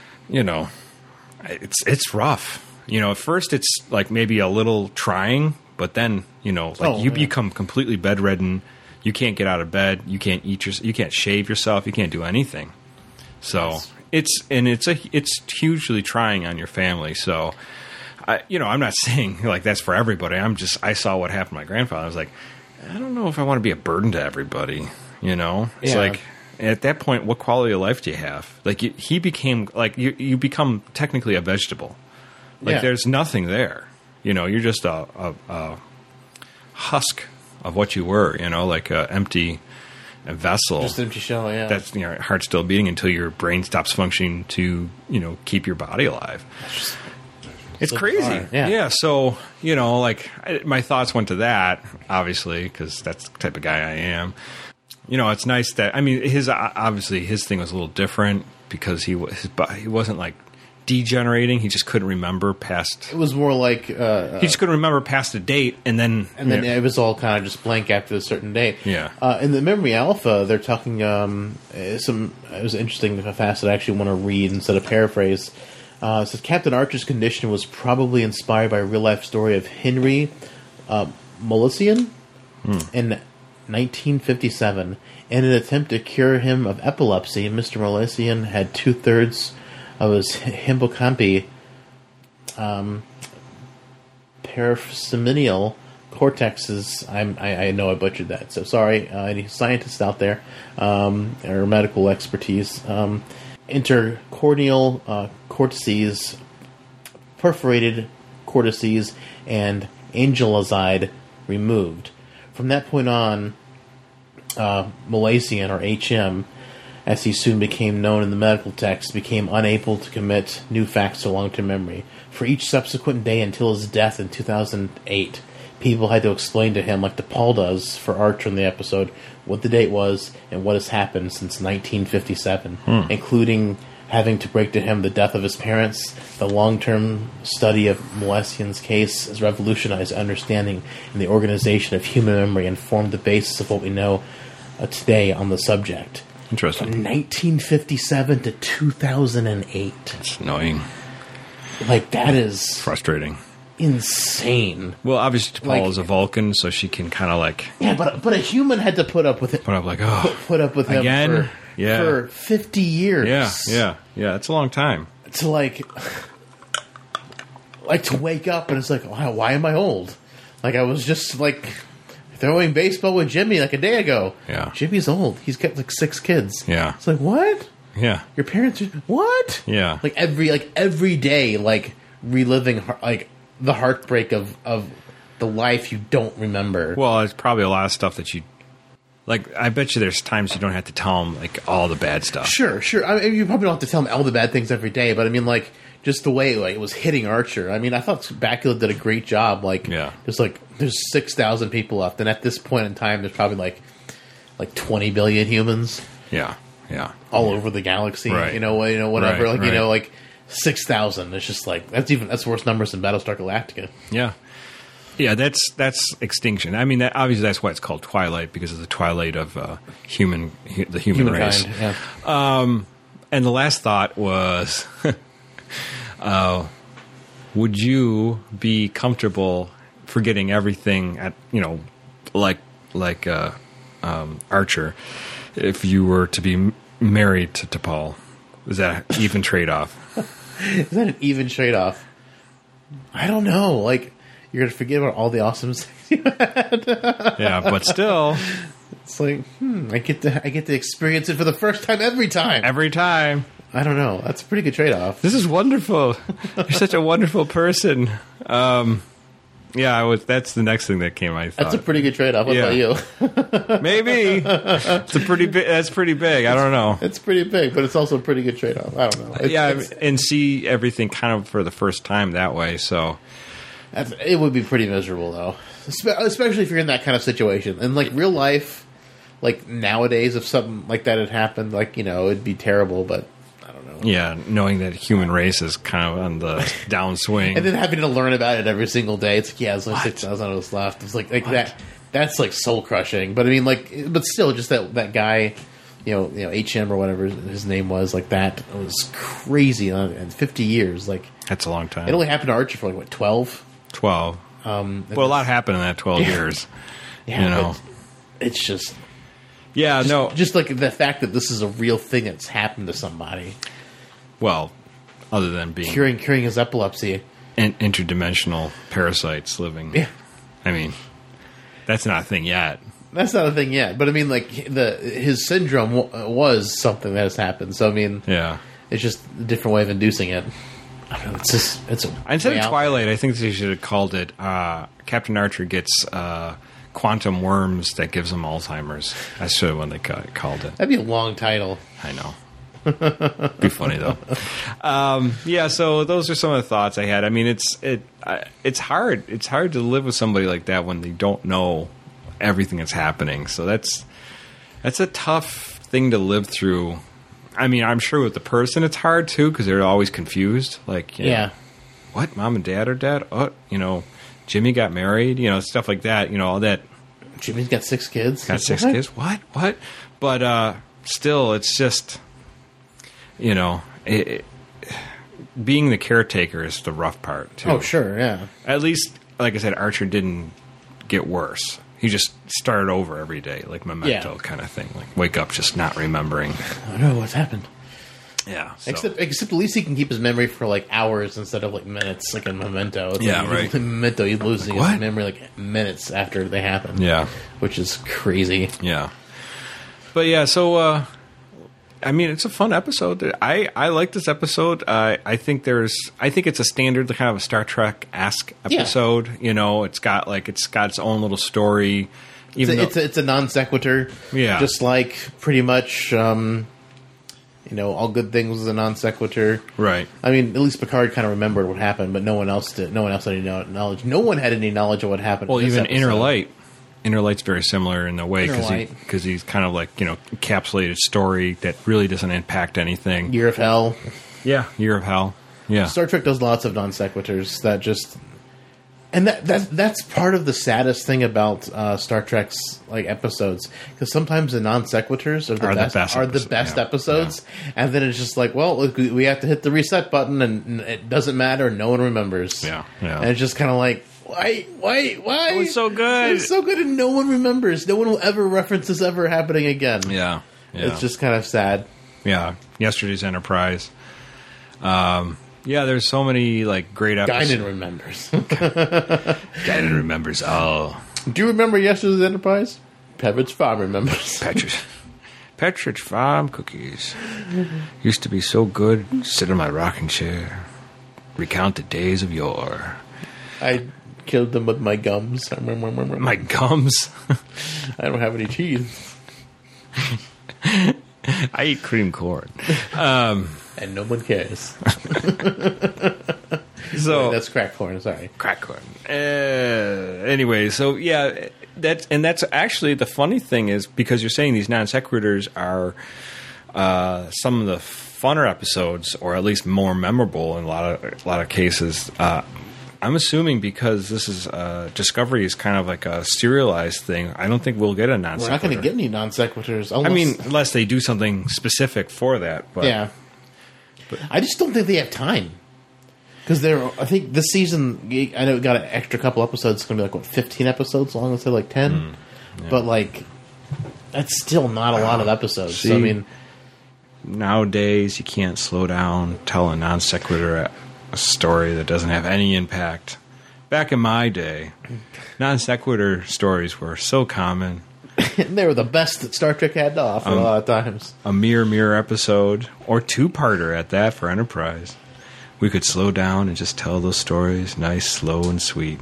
it's rough. At first it's, like, maybe a little trying, but then, you become completely bedridden. You can't get out of bed. You can't you can't shave yourself. You can't do anything. So... It's hugely trying on your family. So, I'm not saying like that's for everybody. I saw what happened to my grandfather. I was like, I don't know if I want to be a burden to everybody. It's like at that point, what quality of life do you have? Like he became like you become technically a vegetable. Like there's nothing there. You're just a husk of what you were. Like a empty. A vessel,
just an empty shell. Yeah,
that's heart still beating until your brain stops functioning to keep your body alive. It's crazy. Yeah. So my thoughts went to that obviously because that's the type of guy I am. It's nice that his thing was a little different because he wasn't like degenerating. He just couldn't remember past.
It was more like
he just couldn't remember past a date, and then
it was all kind of just blank after a certain date.
Yeah.
In the Memory Alpha, they're talking it was interesting facet I actually want to read instead of paraphrase. It says Captain Archer's condition was probably inspired by a real-life story of Henry Molassian in 1957. In an attempt to cure him of epilepsy, Mr. Molassian had 2/3 of his hippocampi paraseminal cortexes. I know I butchered that, so sorry. Any scientists out there or medical expertise? Intercorneal cortices, perforated cortices, and angelizide removed. From that point on, Molassian, or HM, as he soon became known in the medical text, became unable to commit new facts to long-term memory. For each subsequent day until his death in 2008, people had to explain to him, like DePaul does for Archer in the episode, what the date was and what has happened since 1957, including having to break to him the death of his parents. The long-term study of Molassian's case has revolutionized understanding and the organization of human memory and formed the basis of what we know today on the subject.
Interesting.
From 1957 to 2008.
It's annoying.
Like, that is
Frustrating.
insane.
Well, obviously, DePaul
Like-
is a Vulcan, so she can kind of like
Yeah, but a human had to put up with it.
put up like, oh,
Put up with him
Again? Yeah.
for 50 years.
yeah. It's a long time.
To like to wake up and it's like, wow, why am I old? Like, I was just like throwing baseball with Jimmy like a day ago.
Yeah.
Jimmy's old. He's got like 6 kids.
Yeah.
It's like, what?
Yeah.
Your parents are what?
Yeah.
Like every day, like reliving like the heartbreak of the life you don't remember.
Well, it's probably a lot of stuff that you like. I bet you there's times you don't have to tell them like all the bad stuff.
Sure. I mean, you probably don't have to tell him all the bad things every day, but I mean, like, just the way like it was hitting Archer. I mean, I thought Bakula did a great job. Like,
Yeah.
there's 6,000 people left, and at this point in time, there's probably like 20 billion humans
Yeah.
all over the galaxy.
Right.
Whatever.
Right, right.
Like 6,000. It's just like that's worse numbers than Battlestar Galactica.
Yeah, that's extinction. I mean, obviously that's why it's called Twilight, because of the twilight of the human race.
Humankind. Yeah.
And the last thought was, would you be comfortable forgetting everything at like Archer if you were to be married to T'Pol? Is that an even trade-off?
Is that an even trade-off? I don't know. Like, you're gonna forget about all the awesome things you had.
Yeah, but still,
It's like, I get to experience it for the first time every time.
every time.
I don't know. That's a pretty good trade-off.
This is wonderful. You're such a wonderful person. That's the next thing that came. I thought
That's a pretty good trade-off. What
Yeah.
about you?
maybe it's a pretty big. That's pretty big. I don't know.
It's pretty big, but it's also a pretty good trade-off. I don't know.
And see everything kind of for the first time that way. So
It would be pretty miserable, though. Especially if you're in that kind of situation. And, like, real life, like, nowadays, if something like that had happened, like, it'd be terrible, but I don't know.
yeah, knowing that human race is kind of on the downswing.
And then having to learn about it every single day. It's like, there's only 6,000 of us left. It's like that. That's, like, soul-crushing. But, I mean, like, but still, just that guy, HM or whatever his name was, like, that was crazy. And 50 years, like,
That's a long time.
it only happened to Archer for, like, 12?
12. Well, a lot happened in that 12 years.
Yeah, but it's just...
Yeah, no.
Just like the fact that this is a real thing that's happened to somebody.
Well, other than being
Curing his epilepsy.
interdimensional parasites living.
Yeah.
I mean, that's not a thing yet.
That's not a thing yet. But I mean, like, his syndrome was something that has happened. So, I mean,
Yeah.
it's just a different way of inducing it. I don't know. It's a
Instead
way
of
out.
Twilight, I think they should have called it Captain Archer gets quantum worms that gives him Alzheimer's. That's sort of what they called it.
That'd be a long title.
I know. Be funny though. So those are some of the thoughts I had. I mean, it's hard. It's hard to live with somebody like that when they don't know everything that's happening. So that's a tough thing to live through. I mean, I'm sure with the person it's hard too because they're always confused. Like,
Yeah.
what? Mom and Dad are dead? Oh, Jimmy got married. Stuff like that. All that.
Jimmy's got 6 kids.
Got 6
What?
kids? What? But still, it's just, being the caretaker is the rough part, too.
Oh, sure, yeah.
At least, like I said, Archer didn't get worse. He just started over every day, like Memento kind of thing. Like, wake up just not remembering.
I don't know what's happened.
Yeah. So.
Except at least he can keep his memory for, like, hours instead of, like, minutes, like in Memento. It's
Yeah,
like,
right.
In Memento, he's losing his memory, like, minutes after they happen.
Yeah.
Which is crazy.
Yeah. But, yeah, so... I mean, it's a fun episode. I like this episode. I think it's a standard kind of a Star Trek-esque episode. You know, it's got its own little story.
It's a non sequitur.
Yeah,
just like pretty much. All good things was a non sequitur.
Right.
I mean, at least Picard kind of remembered what happened, but no one else did. No one else had any knowledge. No one had any knowledge of what happened.
Well,
in this
even
episode.
Inner Light. Inner Light's very similar in the way because he's kind of like, encapsulated story that really doesn't impact anything.
Year of Hell.
Yeah, Year of Hell. Yeah.
Star Trek does lots of non sequiturs that just, and that's part of the saddest thing about Star Trek's like episodes, because sometimes the non sequiturs are the best episodes, and then it's just like, well, look, we have to hit the reset button, and it doesn't matter, no one remembers.
Yeah.
And it's just kind of like. Why?
It was so good.
It was so good, and no one remembers. No one will ever reference this ever happening again.
Yeah.
It's just kind of sad.
Yeah. Yesterday's Enterprise. There's so many like great episodes.
Guinan remembers.
Guinan remembers. Oh.
Do you remember Yesterday's Enterprise? Pepperidge Farm remembers.
Pepperidge Farm cookies used to be so good. Sit in my rocking chair, recount the days of yore.
I killed them with my gums.
My gums?
I don't have any teeth.
I eat cream corn.
And no one cares.
So
that's crack corn, sorry.
Crack corn. Anyway, so yeah, that's actually the funny thing is, because you're saying these non sequiturs are some of the funner episodes, or at least more memorable in a lot of cases. I'm assuming because this is Discovery is kind of like a serialized thing. I don't think we'll get a non sequitur.
We're not going to get any non sequiturs.
Unless they do something specific for that. But,
yeah, I just don't think they have time. Because I think this season, I know it got an extra couple episodes. It's going to be like 15 episodes long instead of like 10. But like, that's still not a lot of episodes.
See,
so, I mean,
nowadays you can't slow down, tell a non sequitur a story that doesn't have any impact. Back in my day, non sequitur stories were so common.
They were the best that Star Trek had to offer a lot of times.
A mirror episode, or two-parter at that for Enterprise. We could slow down and just tell those stories nice, slow, and sweet.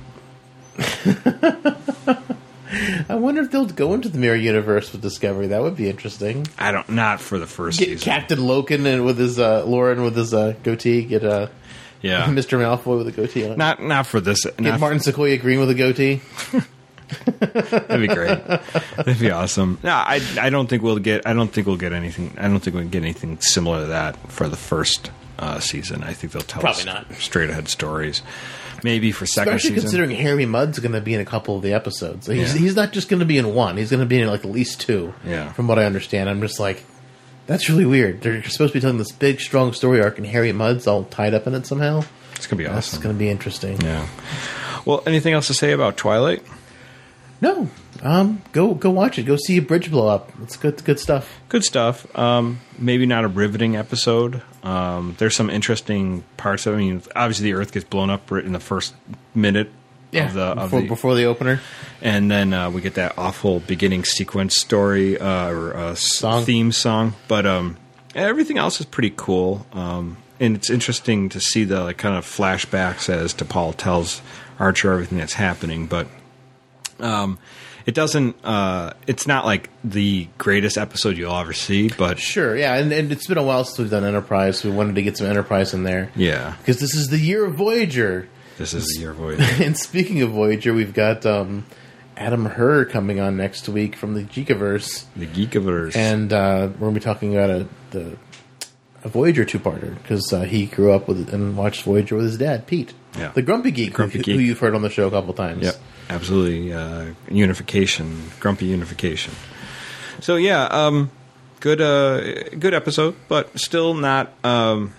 I wonder if they'll go into the mirror universe with Discovery. That would be interesting.
Not for the first
Get
season.
Captain Loken and with his Lauren with his goatee. Get Mr. Malfoy with a goatee on.
Not for this.
Get Martin Sequoia Green with a goatee.
That'd be great. That'd be awesome. No, I don't think we'll get. I don't think we'll get anything. I don't think we'll get anything similar to that for the first season. I think they'll tell us straight ahead stories. Maybe for second
Especially
season.
considering Harry Mudd's going to be in a couple of the episodes. He's not just going to be in one. He's going to be in like at least two.
Yeah.
From what I understand, I'm just like, that's really weird. They're supposed to be telling this big, strong story arc, and Harry Mudd's all tied up in it somehow.
It's going to be awesome.
That's going to be interesting.
Yeah. Well, anything else to say about Twilight?
No. Go watch it. Go see a bridge blow up. It's good stuff.
Good stuff. Maybe not a riveting episode. There's some interesting parts of it. I mean, obviously the Earth gets blown up in the first minute
before the opener. And
then we get that awful beginning sequence story or theme song. But everything else is pretty cool. And it's interesting to see the kind of flashbacks as T'Pol tells Archer everything that's happening. But it doesn't. It's not like the greatest episode you'll ever see, but
sure, yeah. And it's been a while since we've done Enterprise. So we wanted to get some Enterprise in there,
yeah,
because this is the year of Voyager.
This is the year of Voyager.
And speaking of Voyager, we've got Adam Herr coming on next week from the Geekiverse.
The Geekiverse,
and we're going to be talking about a Voyager two-parter because he grew up with and watched Voyager with his dad, Pete, the Grumpy Geek, who you've heard on the show a couple times.
Yep. Absolutely, unification, grumpy unification. So yeah, good episode, but still not.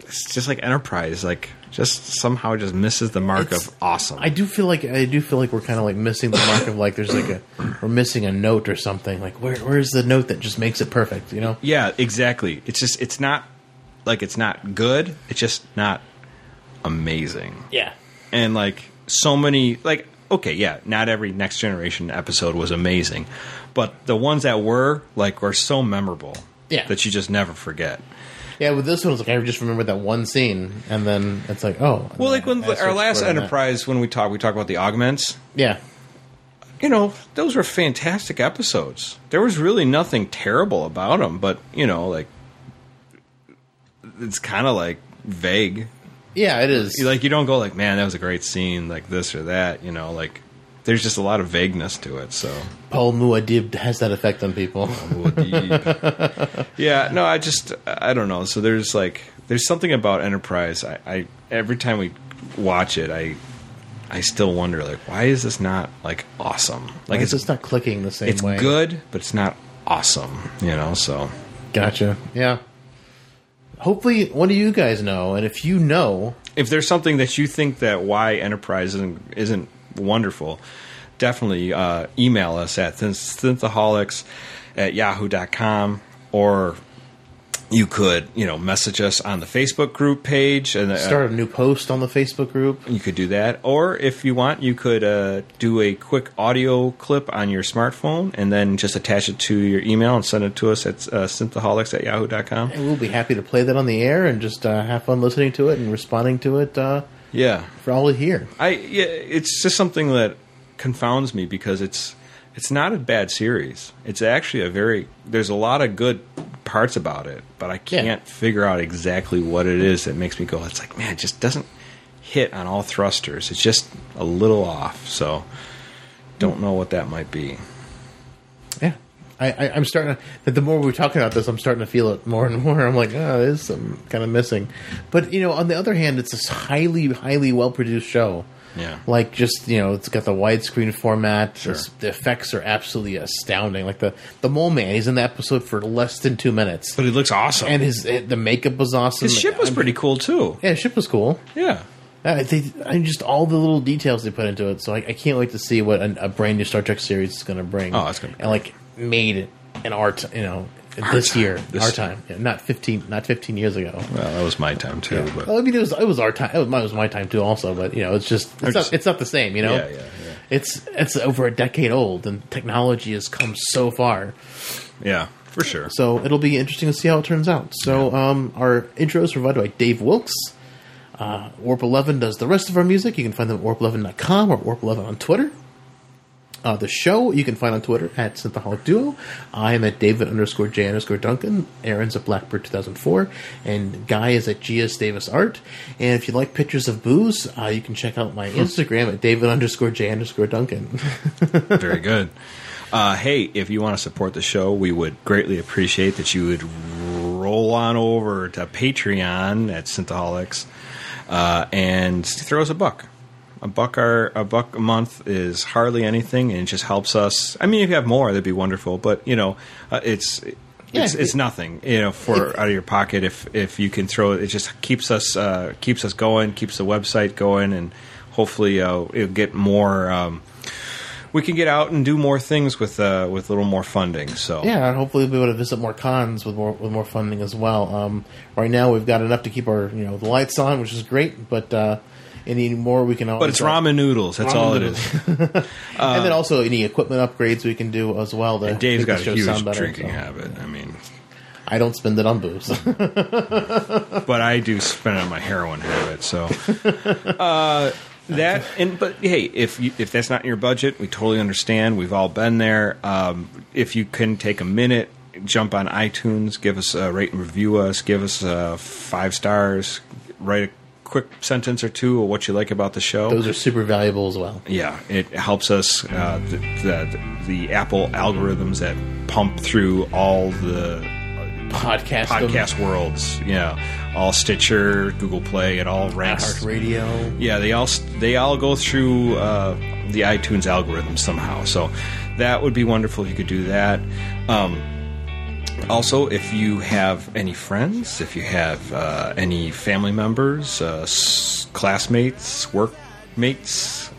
it's just like Enterprise, like just somehow just misses the mark of awesome.
I do feel like we're kind of like missing the mark of like there's like we're missing a note or something. Like where's the note that just makes it perfect? You know?
Yeah, exactly. It's not good. It's just not amazing.
Yeah.
And like so many, like, okay, yeah, not every Next Generation episode was amazing, but the ones that were so memorable that you just never forget.
Yeah, with this one, it's like I just remember that one scene, and then it's like, oh.
Well, like when our last Enterprise, when we talk about the augments.
Yeah.
You know, those were fantastic episodes. There was really nothing terrible about them, but, you know, like, it's kind of like vague.
Yeah, it is.
Like, you don't go like, man, that was a great scene, like this or that, you know, like, there's just a lot of vagueness to it, so.
Paul Muad'Dib has that effect on people.
Yeah, no, I don't know. So there's something about Enterprise. I every time we watch it, I still wonder, like, why is this not, like, awesome? Like,
it's just not clicking the same way.
It's good, but it's not awesome, you know, so.
Gotcha, yeah. Hopefully, one of you guys know, and if you know...
If there's something that you think that why Enterprise isn't wonderful, definitely email us at synthaholics@yahoo.com, or you could, you know, message us on the Facebook group page and
start a new post on the Facebook group.
You could do that, or if you want, you could do a quick audio clip on your smartphone and then just attach it to your email and send it to us at synthaholics@yahoo.com.
And we'll be happy to play that on the air and just have fun listening to it and responding to it.
Yeah,
for all to hear.
It's just something that confounds me because it's not a bad series. It's actually there's a lot of good parts about it, but I can't figure out exactly what it is that makes me go, it's like, man, it just doesn't hit on all thrusters. It's just a little off, so don't know what that might be.
Yeah. I'm starting to, the more we're talking about this, I'm starting to feel it more and more. I'm like, oh, there's some kind of missing. But, you know, on the other hand, it's this highly, highly well-produced show.
Yeah.
Like, just, you know, it's got the widescreen format.
Sure.
The effects are absolutely astounding. Like, the Mole Man, he's in the episode for less than 2 minutes.
But he looks awesome.
And the makeup was awesome.
His ship was pretty cool, too.
Yeah, his ship was cool.
Yeah.
Just all the little details they put into it. So I can't wait to see what a brand new Star Trek series is going to bring.
Oh, it's going to be
and like made in art, you know, this year, our time, yeah, not 15 years ago.
Well, that was my time too.
Yeah.
But.
Well, I mean, it was our time. It was my time too, also. But you know, it's not the same. You know,
yeah.
It's over a decade old, and technology has come so far.
Yeah, for sure.
So it'll be interesting to see how it turns out. So our intro is provided by Dave Wilkes. Warp 11 does the rest of our music. You can find them at warp11.com or warp11 on Twitter. The show you can find on Twitter at Synthaholic Duo. I am at David_J_Duncan. Aaron's at Blackbird 2004. And Guy is at GS Davis Art. And if you like pictures of booze, you can check out my Instagram at David_J_Duncan.
Very good. Hey, if you want to support the show, we would greatly appreciate that you would roll on over to Patreon at Synthaholics and throw us a buck. A buck a month is hardly anything, and it just helps us. I mean, if you have more, that'd be wonderful. But you know, it's nothing. You know, out of your pocket. If you can throw it, it just keeps us going, keeps the website going, and hopefully it'll get more. We can get out and do more things with a little more funding. So
yeah, and hopefully we'll be able to visit more cons with more funding as well. Right now we've got enough to keep our the lights on, which is great, but. Any more we can always...
But it's ramen noodles. That's all
noodles.
It is.
And then also any equipment upgrades we can do as well.
And Dave's got a huge drinking habit. I mean...
I don't spend it on booze.
But I do spend it on my heroin habit, so... But hey, if that's not in your budget, we totally understand. We've all been there. If you can take a minute, jump on iTunes, give us a rate and review us, give us 5 stars, write a quick sentence or two of what you like about the show.
Those are super valuable as well.
Yeah, it helps us. The Apple algorithms that pump through all the podcast worlds. Yeah, all Stitcher, Google Play, it all ranks.
iHeartRadio.
Yeah, they all go through the iTunes algorithm somehow. So that would be wonderful if you could do that. Also, if you have any friends, if you have any family members, classmates, workmates,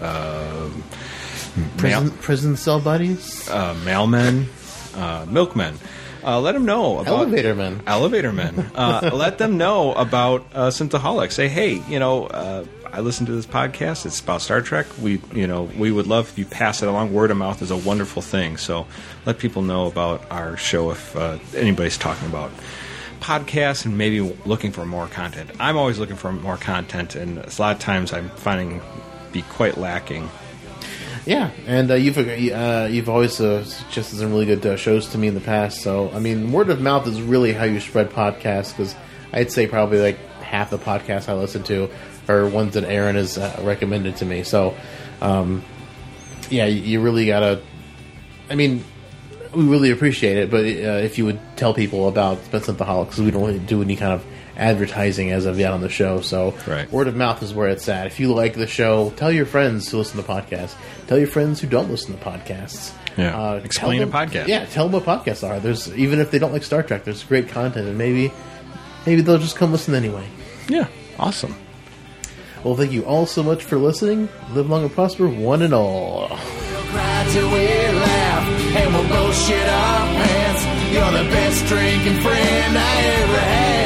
Prison cell buddies,
mailmen, milkmen, let them know about
elevator men.
Let them know about Synthaholic. Say, hey, I listen to this podcast. It's about Star Trek. We would love if you pass it along. Word of mouth is a wonderful thing. So let people know about our show if anybody's talking about podcasts and maybe looking for more content. I'm always looking for more content, and a lot of times I'm finding be quite lacking.
Yeah, and you've always suggested some really good shows to me in the past. So, I mean, word of mouth is really how you spread podcasts, because I'd say probably like half the podcasts I listen to are ones that Aaron has recommended to me. So, yeah, you really gotta. I mean, we really appreciate it, but if you would tell people about Synthaholic, because we don't really do any kind of advertising as of yet on the show, so
right.
Word of mouth is where it's at. If you like the show, tell your friends to listen to podcasts. Tell your friends who don't listen to podcasts.
Yeah, explain a podcast.
Yeah, tell them what podcasts are. There's, even if they don't like Star Trek, there's great content, and maybe they'll just come listen anyway.
Yeah, awesome.
Well, thank you all so much for listening. Live long and prosper, one and all.
We'll cry till we laugh, and we'll both shit our pants. You're the best drinking friend I ever had.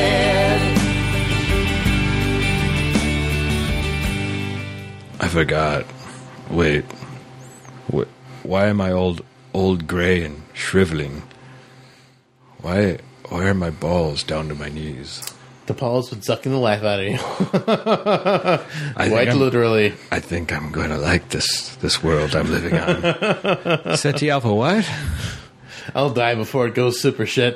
I forgot. Wait. Why am I old gray and shriveling? Why are my balls down to my knees?
The Paul's been sucking the life out of you. Quite literally.
I think I'm going to like this world I'm living on. SETI Alpha what?
I'll die before it goes super shit.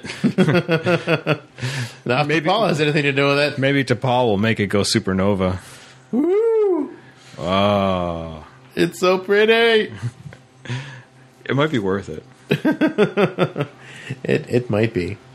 Now, if
Maybe
Paul has anything to do with it.
Maybe T'Pol will make it go supernova.
Woo!
Oh.
It's so pretty.
It might be worth it.
It might be.